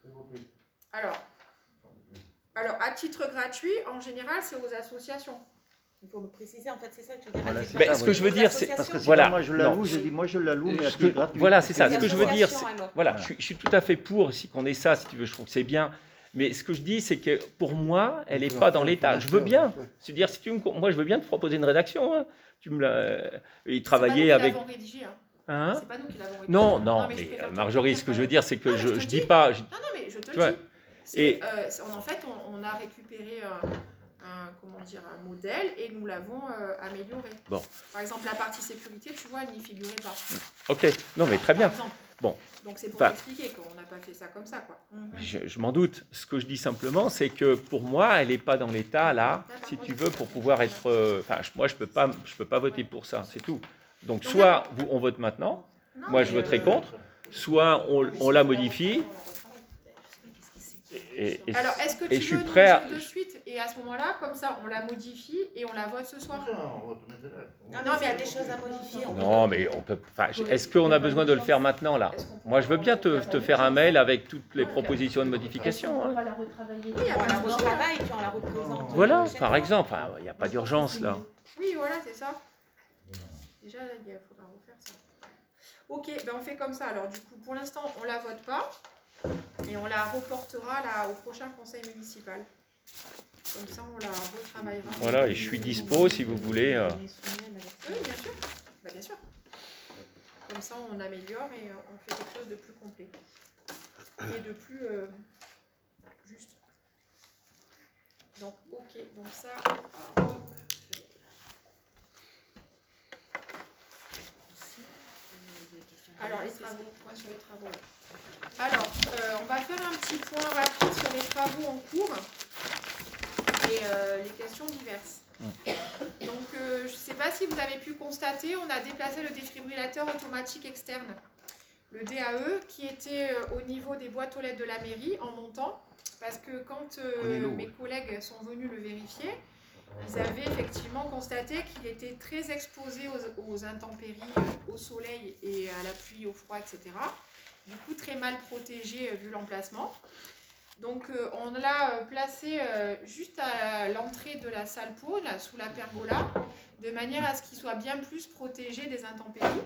alors, alors, à titre gratuit, en général, c'est aux associations. Il faut me préciser, en fait, c'est ça que je veux dire. Voilà, à titre c'est Ben, ça, ce que oui. je veux dire, c'est- Parce que sinon, Voilà, moi je la non. loue, je dis moi je la loue, mais à Je- titre gratuit. voilà, c'est ça. Ce que je veux dire, c'est Association, alors. voilà, je, suis- je suis tout à fait pour si qu'on ait ça, si tu veux. Je trouve que c'est bien. Mais ce que je dis, c'est que pour moi, elle n'est pas dans l'état. Je veux bien. C'est-à-dire, si tu me, moi, je veux bien te proposer une rédaction. Hein. Tu me l'as, y travailler C'est pas nous avec. qui l'avons rédigé, hein. Hein C'est pas nous qui l'avons rédigé. Non, non, mais je mais préfère euh, te Marjorie, dire ce que je quand veux même. dire, c'est que Non, mais je, je te je dis. dis pas. je- Non, non, mais je te Tu le vois. dis. C'est, Et- euh, c'est- en fait, on, on a récupéré un, un- comment dire, un modèle et nous l'avons euh, amélioré. Bon. Par exemple, la partie sécurité, tu vois, elle n'y figurait pas. Ok, non, mais très bien. Par exemple. Bon. Donc c'est pour Enfin, expliquer qu'on n'a pas fait ça comme ça, quoi. Je, je m'en doute. Ce que je dis simplement, c'est que pour moi, elle n'est pas dans l'état, là, si tu veux, pour pouvoir être... euh, Enfin, je- moi, je ne peux, pas- je peux pas voter pour ça, c'est tout. Donc, soit vous, on vote maintenant, Non, moi, mais, je voterai euh, contre, soit on, on la modifie, et, et- Alors, est-ce que tu et je suis veux nous prêt à... dire de suite, et à ce moment-là, comme ça, on la modifie et on la vote ce soir? Non, mais il y a des choses à modifier. on Non, peut- mais on peut... Enfin, est-ce qu'on a besoin de le faire maintenant, là? Moi, je veux bien te, te faire un mail avec toutes les propositions de modification. On hein. va la retravailler. Oui, il y a On pas la de souci. retravaille et puis on la représente. Voilà, la prochaine par fois. exemple. Enfin, il n'y a pas d'urgence, là. Oui, voilà, c'est ça. Déjà, il faudra refaire ça. Ok, ben on fait comme ça. Alors, du coup, pour l'instant, on la vote pas. Et on la reportera là, au prochain conseil municipal. Comme ça, on la retravaillera. Voilà, et je suis dispo si vous voulez. euh, Oui, bien sûr. Bah, bien sûr. Comme ça, on améliore et euh, on fait quelque chose de plus complet. Et de plus euh, juste. Donc, ok. Donc ça... Alors, les travaux. Point sur les travaux. Alors, euh, on va faire un petit point rapide sur les travaux en cours et euh, les questions diverses. Donc, euh, je ne sais pas si vous avez pu constater, on a déplacé le défibrillateur automatique externe, le D A E, qui était euh, au niveau des boîtes aux lettres de la mairie en montant, parce que quand euh, mes collègues sont venus le vérifier, ils avaient effectivement constaté qu'il était très exposé aux, aux intempéries, au soleil et à la pluie, au froid, et cetera. Du coup, très mal protégé euh, vu l'emplacement. Donc, euh, on l'a euh, placé euh, juste à l'entrée de la salle pôle, sous la pergola, de manière à ce qu'il soit bien plus protégé des intempéries.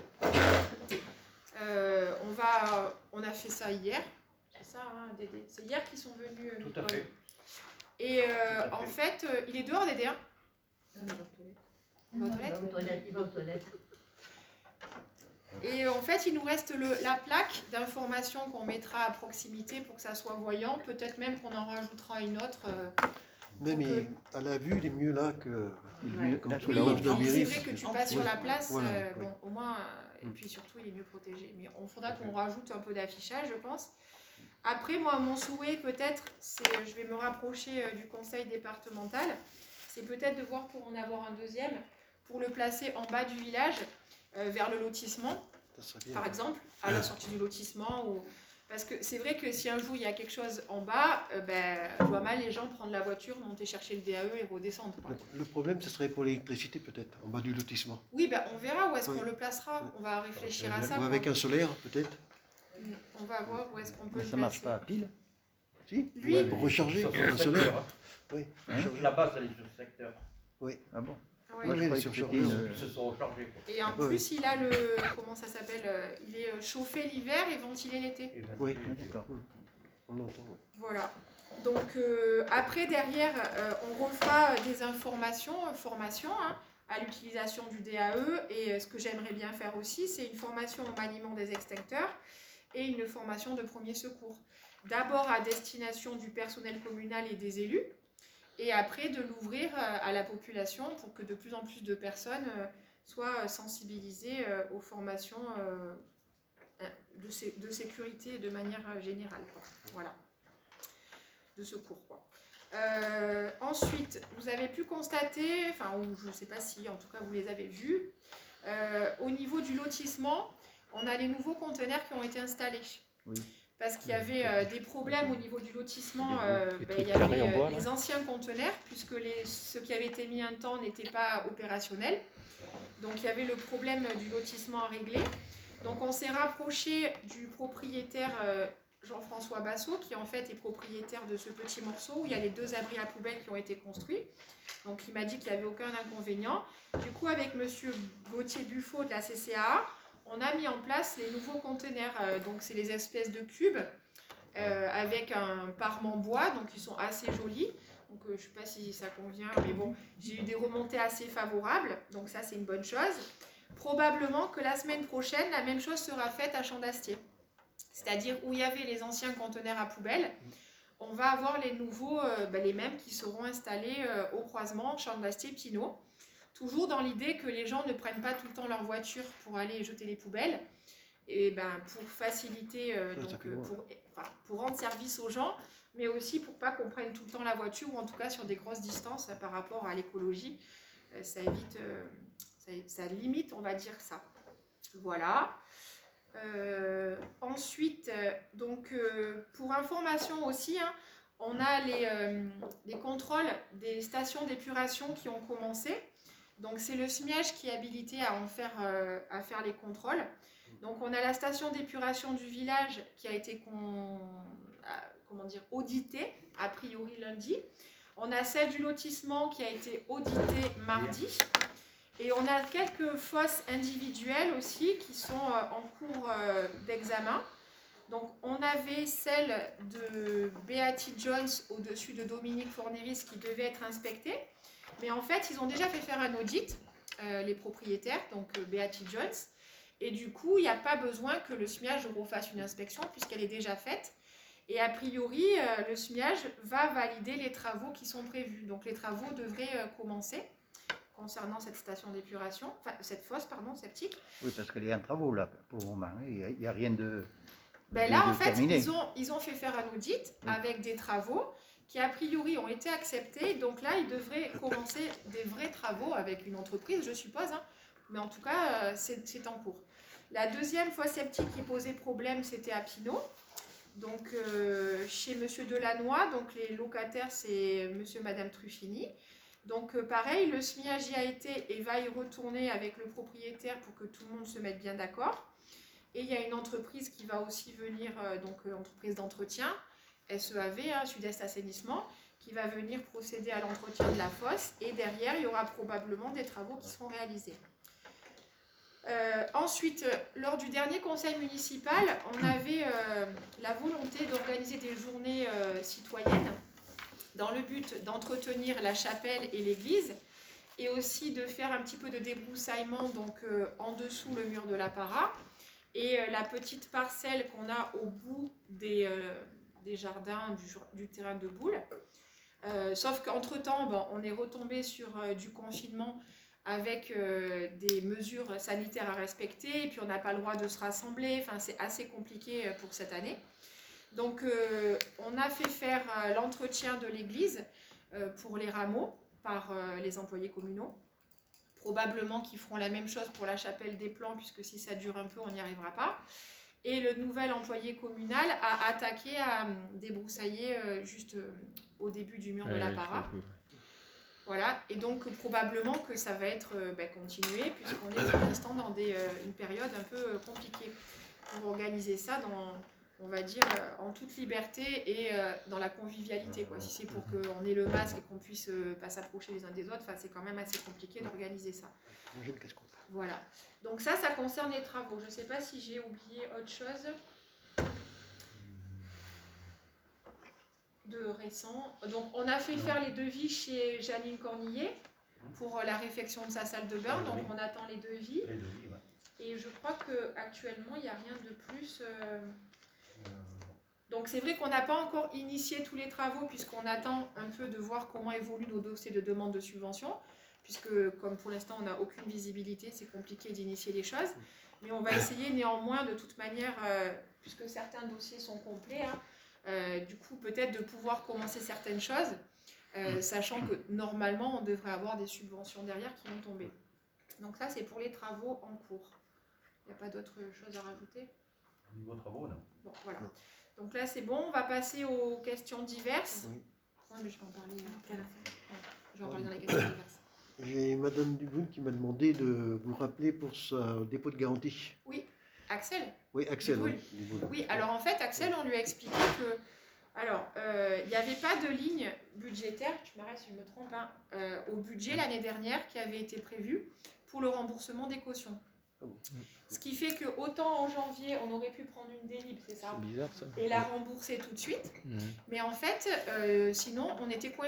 Euh, on, va, on a fait ça hier. C'est ça, hein, Dédé? C'est hier qu'ils sont venus. euh, Tout à fait. Et euh, en fait, euh, il est dehors, Dédé, hein? Il va aux toilettes. Il va aux toilettes, il va aux toilettes. Et en fait, il nous reste le, la plaque d'information qu'on mettra à proximité pour que ça soit voyant. Peut-être même qu'on en rajoutera une autre. euh, Même on peut- il- à la vue, il est mieux là que il est mieux comme Là, sous Oui, la roche de la alors, c'est mairie. vrai que tu passes sur la place, Voilà, euh, oui. bon, au moins, euh, et Mm. puis surtout, il est mieux protégé. Mais on faudra qu'on rajoute un peu d'affichage, je pense. Après, moi, mon souhait, peut-être, c'est, je vais me rapprocher euh, du conseil départemental, c'est peut-être de voir pour en avoir un deuxième, pour le placer en bas du village, euh, vers le lotissement, Ça serait bien. par exemple, à la sortie du lotissement. Ou... Parce que c'est vrai que si un jour il y a quelque chose en bas, euh, ben, je vois mal les gens prendre la voiture, monter chercher le D A E et redescendre, quoi. Le, le problème, ce serait pour l'électricité peut-être, en bas du lotissement. Oui, ben, on verra où est-ce Oui. qu'on le placera. On va réfléchir à ça. Ou avec quoi. un solaire peut-être. On va voir où est-ce qu'on peut Mais le ça marche placer. pas à pile. Si. Lui- Ouais, pour recharger Sur un ce solaire. secteur, hein. Oui. Hein recharger. Là-bas, ça est sur ce secteur. Ah bon? Ah ouais. Moi, je Oui, croyais sur que Charles. c'était une- Ils se sont rechargés. quoi. Et en Ouais. plus, il a le. Comment ça s'appelle euh, Il est euh, chauffé l'hiver et ventilé l'été. Et ben, Oui. Ah, d'accord. On entend. ouais. Voilà. Donc euh, après, derrière, euh, on refera des informations, euh, formations hein, à l'utilisation du D A E. Et euh, ce que j'aimerais bien faire aussi, c'est une formation au maniement des extincteurs et une formation de premier secours. D'abord à destination du personnel communal et des élus, et après de l'ouvrir euh, à la population pour que de plus en plus de personnes euh, soient sensibilisées euh, aux formations euh, de, sé- de sécurité de manière euh, générale. Quoi. Voilà. De secours. Quoi. Euh, ensuite, vous avez pu constater, enfin, ou je ne sais pas si, en tout cas, vous les avez vus, euh, au niveau du lotissement, on a les nouveaux conteneurs qui ont été installés. Oui. Parce qu'il y avait euh, des problèmes au niveau du lotissement. euh, Les ben, trucs il y avait carrés en euh, bois, là. les anciens conteneurs, puisque les, ceux qui avaient été mis un temps n'étaient pas opérationnels. Donc il y avait le problème du lotissement à régler. Donc on s'est rapproché du propriétaire euh, Jean-François Bassot, qui en fait est propriétaire de ce petit morceau où il y a les deux abris à poubelles qui ont été construits. Donc il m'a dit qu'il n'y avait aucun inconvénient. Du coup, avec monsieur Gauthier Buffot de la C C A A, on a mis en place les nouveaux conteneurs. Euh, donc c'est les espèces de cubes euh, avec un parement bois, donc ils sont assez jolis. Donc euh, je ne sais pas si ça convient, mais bon, j'ai eu des remontées assez favorables, donc ça c'est une bonne chose. Probablement que la semaine prochaine, la même chose sera faite à Champ d'Astier. C'est-à-dire où il y avait les anciens conteneurs à poubelles, on va avoir les nouveaux, euh, ben, les mêmes qui seront installés euh, au croisement Champ d'Astier-Pinot. Toujours dans l'idée que les gens ne prennent pas tout le temps leur voiture pour aller jeter les poubelles, et ben, pour faciliter, euh, Ça, ça donc, fait euh, loin. pour, enfin, pour rendre service aux gens, mais aussi pour pas qu'on prenne tout le temps la voiture, ou en tout cas sur des grosses distances euh, par rapport à l'écologie. Euh, ça évite, euh, ça, ça limite, on va dire ça. Voilà. Euh, ensuite, euh, donc, euh, pour information aussi, hein, on a les, euh, les contrôles des stations d'épuration qui ont commencé. Donc, c'est le S M I A G qui est habilité à, en faire, euh, à faire les contrôles. Donc, on a la station d'épuration du village qui a été con, à, comment dire, auditée, a priori lundi. On a celle du lotissement qui a été auditée mardi. Et on a quelques fosses individuelles aussi qui sont euh, en cours euh, d'examen. Donc, on avait celle de Beatty Jones au-dessus de Dominique Forneris qui devait être inspectée. Mais en fait, ils ont déjà fait faire un audit, euh, les propriétaires, donc euh, Beatty Jones. Et du coup, il n'y a pas besoin que le S M I A G refasse une inspection puisqu'elle est déjà faite. Et a priori, euh, le S M I A G va valider les travaux qui sont prévus. Donc, les travaux devraient euh, commencer concernant cette station d'épuration, enfin cette fosse, pardon, septique. Oui, parce qu'elle est en travaux là, pour le moment. Il n'y a, a rien de. Ben de- là, de en fait, terminé. ils ont, ils ont fait faire un audit Oui. avec des travaux qui, a priori, ont été acceptés. Donc là, ils devraient commencer des vrais travaux avec une entreprise, je suppose. Hein. Mais en tout cas, euh, c'est c'est en cours. La deuxième fosse septique qui posait problème, c'était à Pinot. Donc, euh, chez Monsieur Delannoy, donc les locataires, c'est Monsieur et Madame Truffini. Donc, euh, pareil, le S M I A G y a été et va y retourner avec le propriétaire pour que tout le monde se mette bien d'accord. Et il y a une entreprise qui va aussi venir, euh, donc euh, entreprise d'entretien, S E A V, hein, Sud-Est Assainissement, qui va venir procéder à l'entretien de la fosse. Et derrière, il y aura probablement des travaux qui seront réalisés. Euh, ensuite, euh, lors du dernier conseil municipal, on avait euh, la volonté d'organiser des journées euh, citoyennes dans le but d'entretenir la chapelle et l'église et aussi de faire un petit peu de débroussaillement donc, euh, en dessous le mur de la para et euh, la petite parcelle qu'on a au bout des, euh, des jardins du, du terrain de boule. Euh, sauf qu'entre-temps, bon, on est retombé sur euh, du confinement avec euh, des mesures sanitaires à respecter, et puis on n'a pas le droit de se rassembler, enfin c'est assez compliqué pour cette année. Donc euh, on a fait faire euh, l'entretien de l'église euh, pour les rameaux par euh, les employés communaux. Probablement qu'ils feront la même chose pour la chapelle des Plans, puisque si ça dure un peu, on n'y arrivera pas. Et le nouvel employé communal a attaqué à euh, débroussailler euh, juste euh, au début du mur de la para. Voilà, et donc probablement que ça va être euh, bah, continué, puisqu'on est pour l'instant dans des, euh, une période un peu euh, compliquée pour organiser ça dans, on va dire, euh, en toute liberté et euh, dans la convivialité, quoi. Si c'est pour qu'on ait le masque et qu'on puisse euh, pas s'approcher les uns des autres, c'est quand même assez compliqué d'organiser ça. J'ai le casque. Voilà, donc ça, ça concerne les travaux. Je ne sais pas si j'ai oublié autre chose de récent. Donc, on a fait faire les devis chez Janine Cornillet pour la réfection de sa salle de bain. Donc, on attend les devis. Et je crois qu'actuellement, il n'y a rien de plus. Euh... Donc, c'est vrai qu'on n'a pas encore initié tous les travaux puisqu'on attend un peu de voir comment évoluent nos dossiers de demande de subvention. Puisque, comme pour l'instant, on n'a aucune visibilité, c'est compliqué d'initier les choses. Mais on va essayer néanmoins, de toute manière, euh, puisque certains dossiers sont complets, hein, Euh, du coup, peut-être de pouvoir commencer certaines choses, euh, sachant que normalement, on devrait avoir des subventions derrière qui vont tomber. Donc ça, c'est pour les travaux en cours. Il n'y a pas d'autre chose à rajouter? Au niveau travaux, non. Bon, voilà. Donc là, c'est bon. On va passer aux questions diverses. Oui. Ouais, mais je vais en parler après la fin. Ouais, je vais en parler dans les questions diverses. J'ai Madame Dubrun qui m'a demandé de vous rappeler pour sa dépôt de garantie. Oui, Axel. Oui, Axel. Dubrun. Oui. Dubrun. Oui, alors en fait, Axel, on lui a expliqué que, alors, euh, il n'y avait pas de ligne budgétaire, tu m'arrêtes si je me trompe, hein, euh, au budget l'année dernière qui avait été prévu pour le remboursement des cautions. Ah bon. Ce qui fait que autant en janvier, on aurait pu prendre une délib, c'est ça, C'est bizarre ça. et la rembourser tout de suite, Mhm. mais en fait, euh, sinon, on était coincé.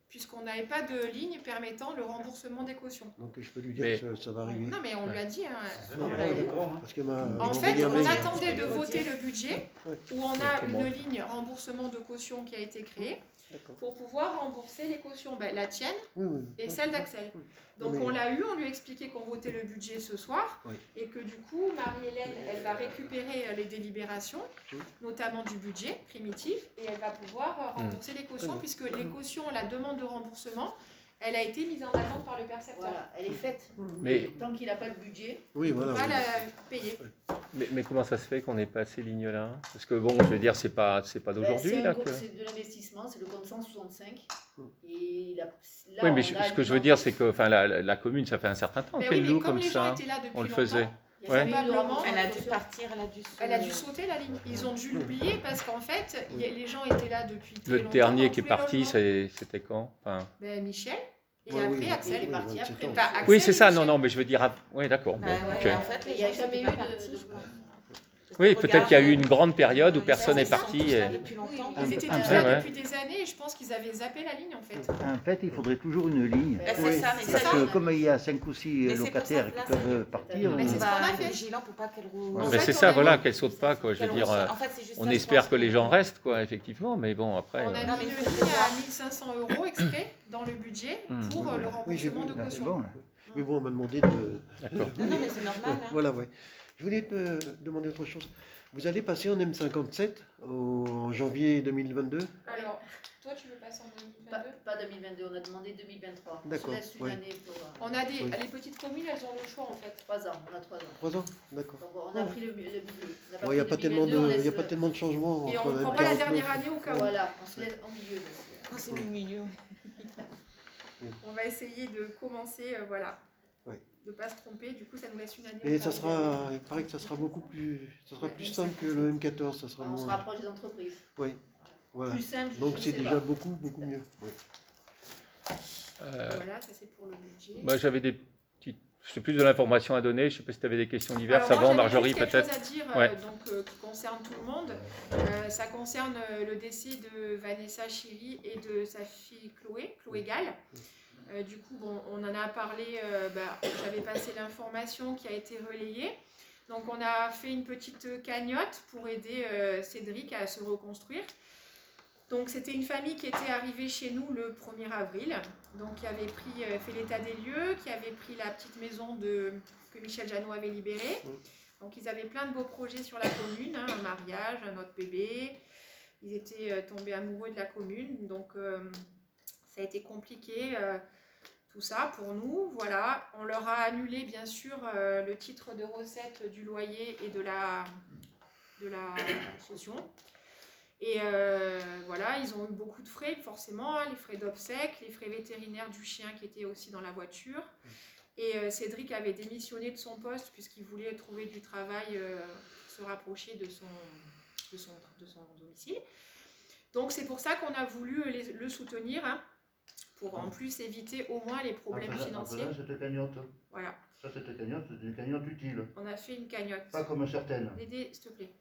puisqu'on n'avait pas de ligne permettant le remboursement des cautions. Donc je peux lui dire Mais- que ça, ça va arriver. Non, mais on lui a dit. Hein, Non, on ah, l'a- d'accord, parce que ma- En ils fait, m'ont envoyé on un mail. attendait de voter le budget Ouais. où on a Comment une ligne remboursement de caution qui a été créée D'accord. pour pouvoir rembourser les cautions, ben, la tienne Oui, oui. et Oui. celle d'Axel. Oui. Donc Mais- on l'a eu, on lui a expliqué qu'on votait le budget ce soir Oui. et que du coup, Marie-Hélène, elle va récupérer euh, les délibérations, Oui. notamment du budget primitif, et elle va pouvoir euh, rembourser les cautions, Oui. puisque les cautions, la demande de remboursement, elle a été mise en attente par le percepteur. Voilà, elle est faite. Mais, Tant qu'il n'a pas de budget. Oui, On voilà. va oui. la payer. mais, mais comment ça se fait qu'on ait pas ces lignes-là? Parce que bon, je veux dire, c'est pas, c'est pas Ben, d'aujourd'hui c'est là. un co- que- c'est de l'investissement, c'est le compte cent soixante-cinq. Mm. Et là, là, Oui, mais on je- a ce que je une veux dire, c'est que enfin, la, la- la commune, ça fait un certain temps Mais qu'elle oui, mais loue comme comme les gens ça. étaient là depuis On le longtemps, faisait. Il y a Ouais. jamais eu de Probablement, remboursement Elle a de dû caution. partir, elle a dû se... elle a dû sauter la ligne. Ils ont dû l'oublier parce qu'en fait, il y a- les gens étaient là depuis très Le longtemps. dernier dans qui est tous les parti, logements. c'est- c'était quand? Enfin, Ben, Michel. Et Oui, après, oui, Axel Il est est parti vingt-sept après. ans. Enfin, Axel oui, c'est et ça. Michel. Non, non, mais je veux dire. ah, Oui, d'accord. Bah bon, ouais, ok. mais en fait, Il les n'y a gens jamais étaient eu pas de- partis, de- je crois. Oui, peut-être qu'il y a eu une grande période où Ouais, personne ça, n'est c'est ça, parti. tous là et- depuis longtemps. Oui, Ils étaient Un tous peu, là ouais. depuis des années et je pense qu'ils avaient zappé la ligne en fait. En fait, il faudrait toujours une ligne. Bah, c'est Oui. ça, mais Parce ça, que comme il y a cinq ou six Mais c'est pour locataires ça que là, qui ça- peuvent partir, Mais on c'est ce va qu'on a être fait. vigilant pour pas qu'elle roule. En Mais fait, c'est on ça, a voilà, mis- qu'elle saute pas, quoi. Je veux qu'elle dire, roule. euh, En fait, c'est juste on ça, je espère pense que les gens restent, quoi, effectivement. Mais bon, après. On a euh, Non, mis mais une il faut ligne savoir. à mille cinq cents euros exprès dans le budget Hmm. pour euh, le Oui, j'ai remboursement vu. de ben, c'est caution. bon. Mais bon, on m'a demandé de. D'accord. Non, non, mais c'est normal. hein. Voilà, ouais. Je voulais te demander autre chose. Vous allez passer en M cinquante-sept au- en janvier deux mille vingt-deux. Alors, toi tu veux passer en Pas, deux mille vingt-deux? pas deux mille vingt-deux, on a demandé deux mille vingt-trois. On D'accord, se laisse une ouais. année pour. euh, On a des, Oui. les petites communes, elles ont le choix en fait. Trois ans, on a trois ans. Trois ans, d'accord. Donc on a pris le, le budget. On a Bon, il n'y a pris pas deux tellement mille vingt-deux, on de, il y a laisse pas le- tellement de changements. Et entre on ne M prend pas la quarante-neuf. dernière année au cas où. Voilà, on se laisse au milieu. parce que- Oh, c'est le milieu. On va essayer de commencer, euh, voilà. Ouais. De ne pas se tromper, du coup ça nous laisse une année. Et au ça cas où. sera, il paraît que ça sera beaucoup plus, ça sera plus simple que le M quatorze, ça sera On se moins. rapproche des entreprises. Oui, voilà. Plus simple. Donc je c'est sais déjà pas. beaucoup, beaucoup mieux. Ouais. Euh, Voilà, ça c'est pour le budget. Moi, j'avais des petites. C'est plus de l'information à donner. Je ne sais pas si tu avais des questions diverses Alors, moi, avant, j'avais Marjorie, juste quelque peut-être. chose à dire, Ouais. euh, donc, euh, qui concerne tout le monde. Euh, ça concerne euh, le décès de Vanessa Chéry et de sa fille Chloé, Chloé Gall. Euh, du coup, bon, on en a parlé, euh, bah, j'avais passé l'information qui a été relayée. Donc, on a fait une petite cagnotte pour aider euh, Cédric à se reconstruire. Donc, c'était une famille qui était arrivée chez nous le premier avril, donc qui avait pris, euh, fait l'état des lieux, qui avait pris la petite maison de, que Michel Janot avait libérée. Donc, ils avaient plein de beaux projets sur la commune, hein, un mariage, un autre bébé. Ils étaient euh, tombés amoureux de la commune, donc euh, ça a été compliqué, euh, tout ça pour nous. Voilà, on leur a annulé bien sûr euh, le titre de recette du loyer et de la, de la caution. Et euh, voilà, ils ont eu beaucoup de frais, forcément, hein, les frais d'obsèques, les frais vétérinaires du chien qui était aussi dans la voiture. Et euh, Cédric avait démissionné de son poste puisqu'il voulait trouver du travail, euh, se rapprocher de son, de son, de son domicile. Donc c'est pour ça qu'on a voulu les- le soutenir, hein, pour en plus éviter au moins les problèmes En faisant- financiers. en faisant cette cagnotte. Voilà, Ça, cette cagnotte, c'est une cagnotte utile. on a fait une cagnotte. Pas comme certaines. Dédé, s'il te plaît.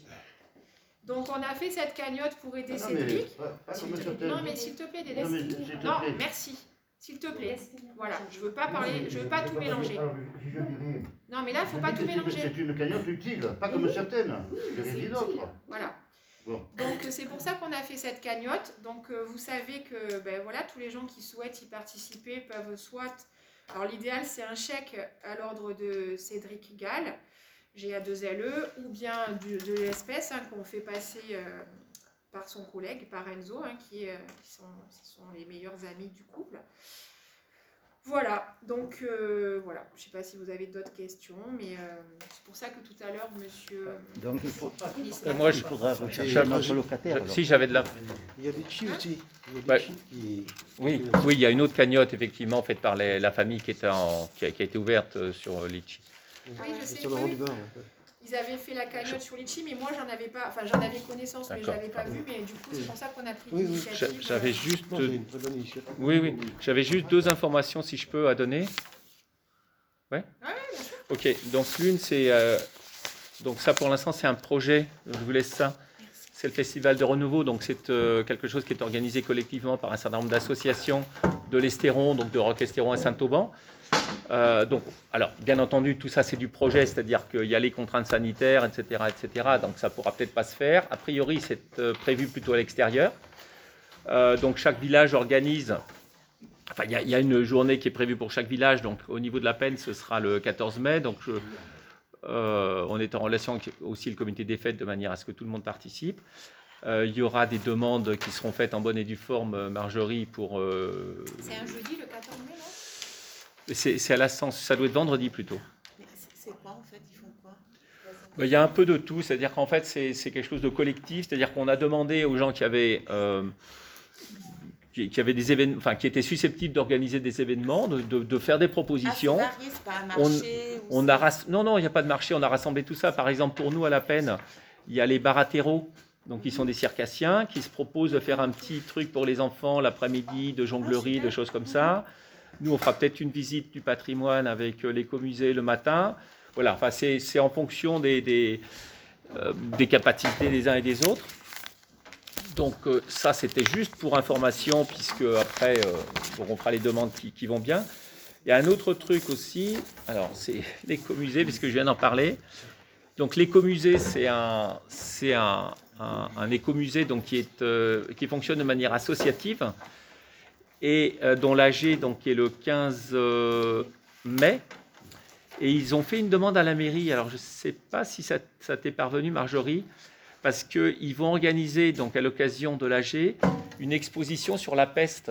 Donc on a fait cette cagnotte pour aider Ah non, mais Cédric. pas, pas S'il comme te plaît. certaines. Non, mais s'il te plaît, Dédé. Non, mais s'il te Non, plaît. merci. S'il te plaît. Voilà, je veux pas parler, je veux pas tout mélanger. Alors, si je dirais- Non, mais là, il faut pas je tout dis que mélanger. C'est une cagnotte utile, pas comme certaines. Il y en a des d'autres. Voilà. Bon. Donc c'est pour ça qu'on a fait cette cagnotte. Donc euh, vous savez que ben, voilà, tous les gens qui souhaitent y participer peuvent soit... Alors l'idéal c'est un chèque à l'ordre de Cédric Gall, G A deux L E, ou bien du- de l'espèce hein, qu'on fait passer euh, par son collègue, par Enzo, hein, qui, euh, qui sont, qui sont les meilleurs amis du couple. Voilà, donc euh, voilà, je ne sais pas si vous avez d'autres questions, mais euh, c'est pour ça que tout à l'heure, monsieur... Donc il, faut, Ministre- Euh, moi, il je- faudra rechercher je- un autre je- locataire. alors. Si j'avais de la. Il y a Litchi aussi. Il y a Bah, Litchi qui... Oui, oui, il y a une autre cagnotte effectivement faite par les- la famille qui, était en, qui, a, qui a été ouverte euh, sur euh, Litchi. Oui, je sais, Sur le oui, rang oui. du bar. ouais. Ils avaient fait la cagnotte sur Litchi, mais moi j'en avais pas, enfin j'en avais connaissance, mais je D'accord. l'avais pas vu, mais du coup c'est pour ça qu'on a pris Oui, oui. l'initiative. J'a- J'avais euh, juste. Non, c'est une très bonne initiative. Oui, oui. J'avais juste deux informations, si je peux, à donner. Ouais. Ok. Donc l'une, c'est euh, donc ça pour l'instant, c'est un projet. Je vous laisse ça. c'est le Festival de Renouveau, donc c'est euh, quelque chose qui est organisé collectivement par un certain nombre d'associations de l'Estéron, donc de Rock Estéron à Saint-Auban. Euh, donc, alors, bien entendu, tout ça c'est du projet, c'est-à-dire qu'il y a les contraintes sanitaires, et cetera, et cetera. Donc ça pourra peut-être pas se faire. A priori, c'est euh, prévu plutôt à l'extérieur. Euh, donc chaque village organise. Enfin, il y, y a une journée qui est prévue pour chaque village. Donc au niveau de la Penne, ce sera le quatorze mai. Donc je, euh, on est en relation avec aussi le comité des fêtes de manière à ce que tout le monde participe. Euh, il y aura des demandes qui seront faites en bonne et due forme, Marjorie, pour. Euh, C'est un jeudi le quatorze mai, non? C'est, c'est à l'Ascension, ça doit être vendredi plutôt. Mais c'est- c'est quoi en fait? Ils font quoi? Il y a un peu de tout, c'est-à-dire qu'en fait c'est, c'est quelque chose de collectif, c'est-à-dire qu'on a demandé aux gens qui avaient, euh, qui, qui avaient des événements, enfin qui étaient susceptibles d'organiser des événements, de, de, de faire des propositions. Ah, c'est varié, c'est pas un On- marché. ou On c'est- a rass- non, non, il n'y a pas de marché, on a rassemblé tout ça. Par exemple, pour nous à la Penne, il y a les baratéros, donc ils sont des circassiens, qui se proposent de faire un petit truc pour les enfants l'après-midi, de jonglerie, de choses comme ça. Nous, on fera peut-être une visite du patrimoine avec euh, l'écomusée le matin. Voilà, enfin, c'est, c'est en fonction des, des, euh, des capacités des uns et des autres. Donc euh, ça, c'était juste pour information, puisque après, euh, bon, on fera les demandes qui, qui vont bien. Il y a un autre truc aussi, alors c'est l'écomusée, puisque je viens d'en parler. Donc l'écomusée, c'est un, c'est un, un, un écomusée donc, qui, est, euh, qui fonctionne de manière associative et euh, dont l'A G donc, est le quinze euh, mai. Et ils ont fait une demande à la mairie. Alors je ne sais pas si ça, ça t'est parvenu, Marjorie, parce qu'ils vont organiser donc, à l'occasion de l'A G une exposition sur la peste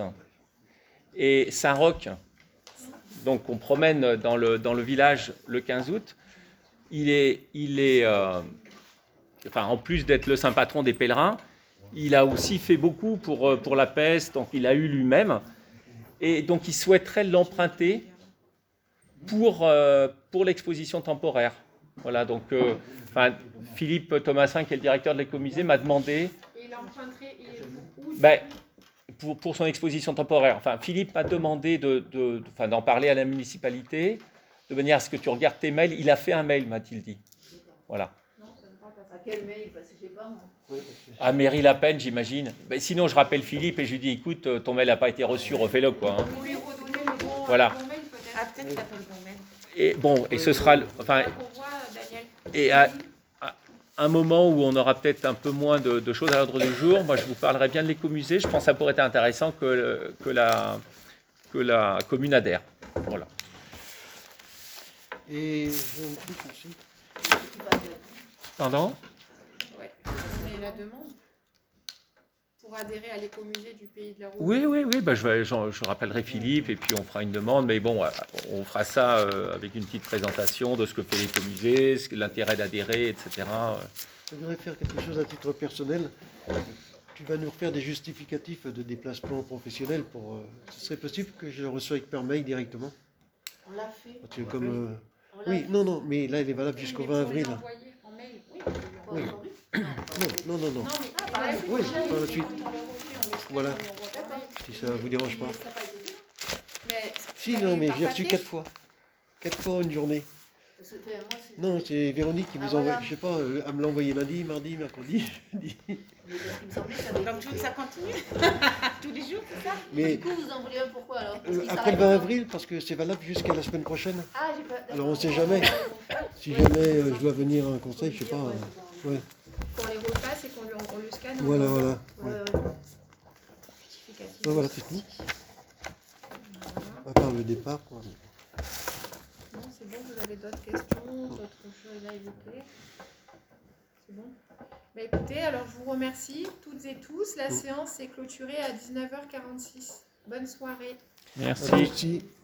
et Saint-Roch. Donc on promène dans le, dans le village le quinze août. Il est, il est euh, enfin, en plus d'être le saint patron des pèlerins, il a aussi fait beaucoup pour, pour la peste, donc il a eu lui-même. Et donc il souhaiterait l'emprunter pour, euh, pour l'exposition temporaire. Voilà, donc euh, enfin, Philippe Thomasin, qui est le directeur de l'écomusée, m'a demandé Et il emprunterait il est où? ben, pour, pour son exposition temporaire. Enfin, Philippe m'a demandé de, de, de- enfin, d'en parler à la municipalité, de manière à ce que tu regardes tes mails. Il a fait un mail, m'a-t-il dit. Voilà. À quel mail? Parce que je sais pas moi. Oui, parce que- À Mairie-la-Peine, j'imagine. Ben, sinon, je rappelle Philippe et je lui dis, écoute, euh, ton mail n'a pas été reçu, refais-le, quoi. hein. Pour lui redonner le bon, Voilà. le bon mail peut-être. Ah, peut-être qu'il a pas le bon mail. Et bon, et ce sera, le- enfin, Pour voir, Daniel. et à, à un moment où on aura peut-être un peu moins de, de choses à l'ordre du jour, moi, je vous parlerai bien de l'écomusée. Je pense que ça pourrait être intéressant que, le- que la, que la commune adhère. Voilà. Et j'ai un truc aussi. Pardon? Ouais, mais la demande pour adhérer à l'écomusée du Pays de la Roue. Oui, oui, oui. Ben, je, vais- j'en- je rappellerai Philippe et puis on fera une demande. Mais bon, euh, on fera ça euh, avec une petite présentation de ce que fait l'écomusée, ce que- l'intérêt d'adhérer, et cetera. Je voudrais faire quelque chose à titre personnel. Tu vas nous refaire des justificatifs de déplacement professionnel pour. euh, ce serait possible que je le reçoive par mail directement? On l'a fait. Parce que comme. euh, On l'a oui, fait. non, non, mais là, il est valable Oui, jusqu'au mais vingt pour les avril. envoyer en mail, oui. Pas Oui. aujourd'hui. Non, non, non, non. Non, mais Ah, on l'a oui, fait oui, déjà, par la mais suite. quand on le refait, on le scanne, Voilà. on l'envoie par mail. Si ça vous dérange pas. Ça n'a pas été fait. Mais Si, ça non, avait mais par j'ai reçu papier. quatre fois. Quatre fois en une journée. Parce que, euh, moi, c'est- Non, c'est Véronique qui Ah, vous envoie, voilà. je sais pas, euh, à me l'envoyer lundi, mardi, mercredi, jeudi. Mais parce qu'il me semblait que ça avait Donc été tu veux que fait. ça continue tous les jours, c'est ça? Mais Du coup, vous en voulez un pourquoi alors? Parce euh, qu'il après s'arrête le vingt pas. avril, parce que c'est valable jusqu'à la semaine prochaine. Ah, j'ai pas. Alors, on d'accord. sait jamais. Si Ouais. jamais euh, je dois venir à un conseil, je sais pas. euh, ouais. Qu'on les repasse et qu'on lui- on le scanne. on Voilà, l'envoie. voilà. Ouais, Ouais. ouais. Justificatif. Ouais, voilà, c'est tout. Voilà. À part le départ, quoi. Non, c'est bon, vous avez d'autres questions, d'autres choses à évoquer? C'est bon? Bah, écoutez, alors je vous remercie toutes et tous. La séance est clôturée à dix-neuf heures quarante-six. Bonne soirée. Merci. Merci.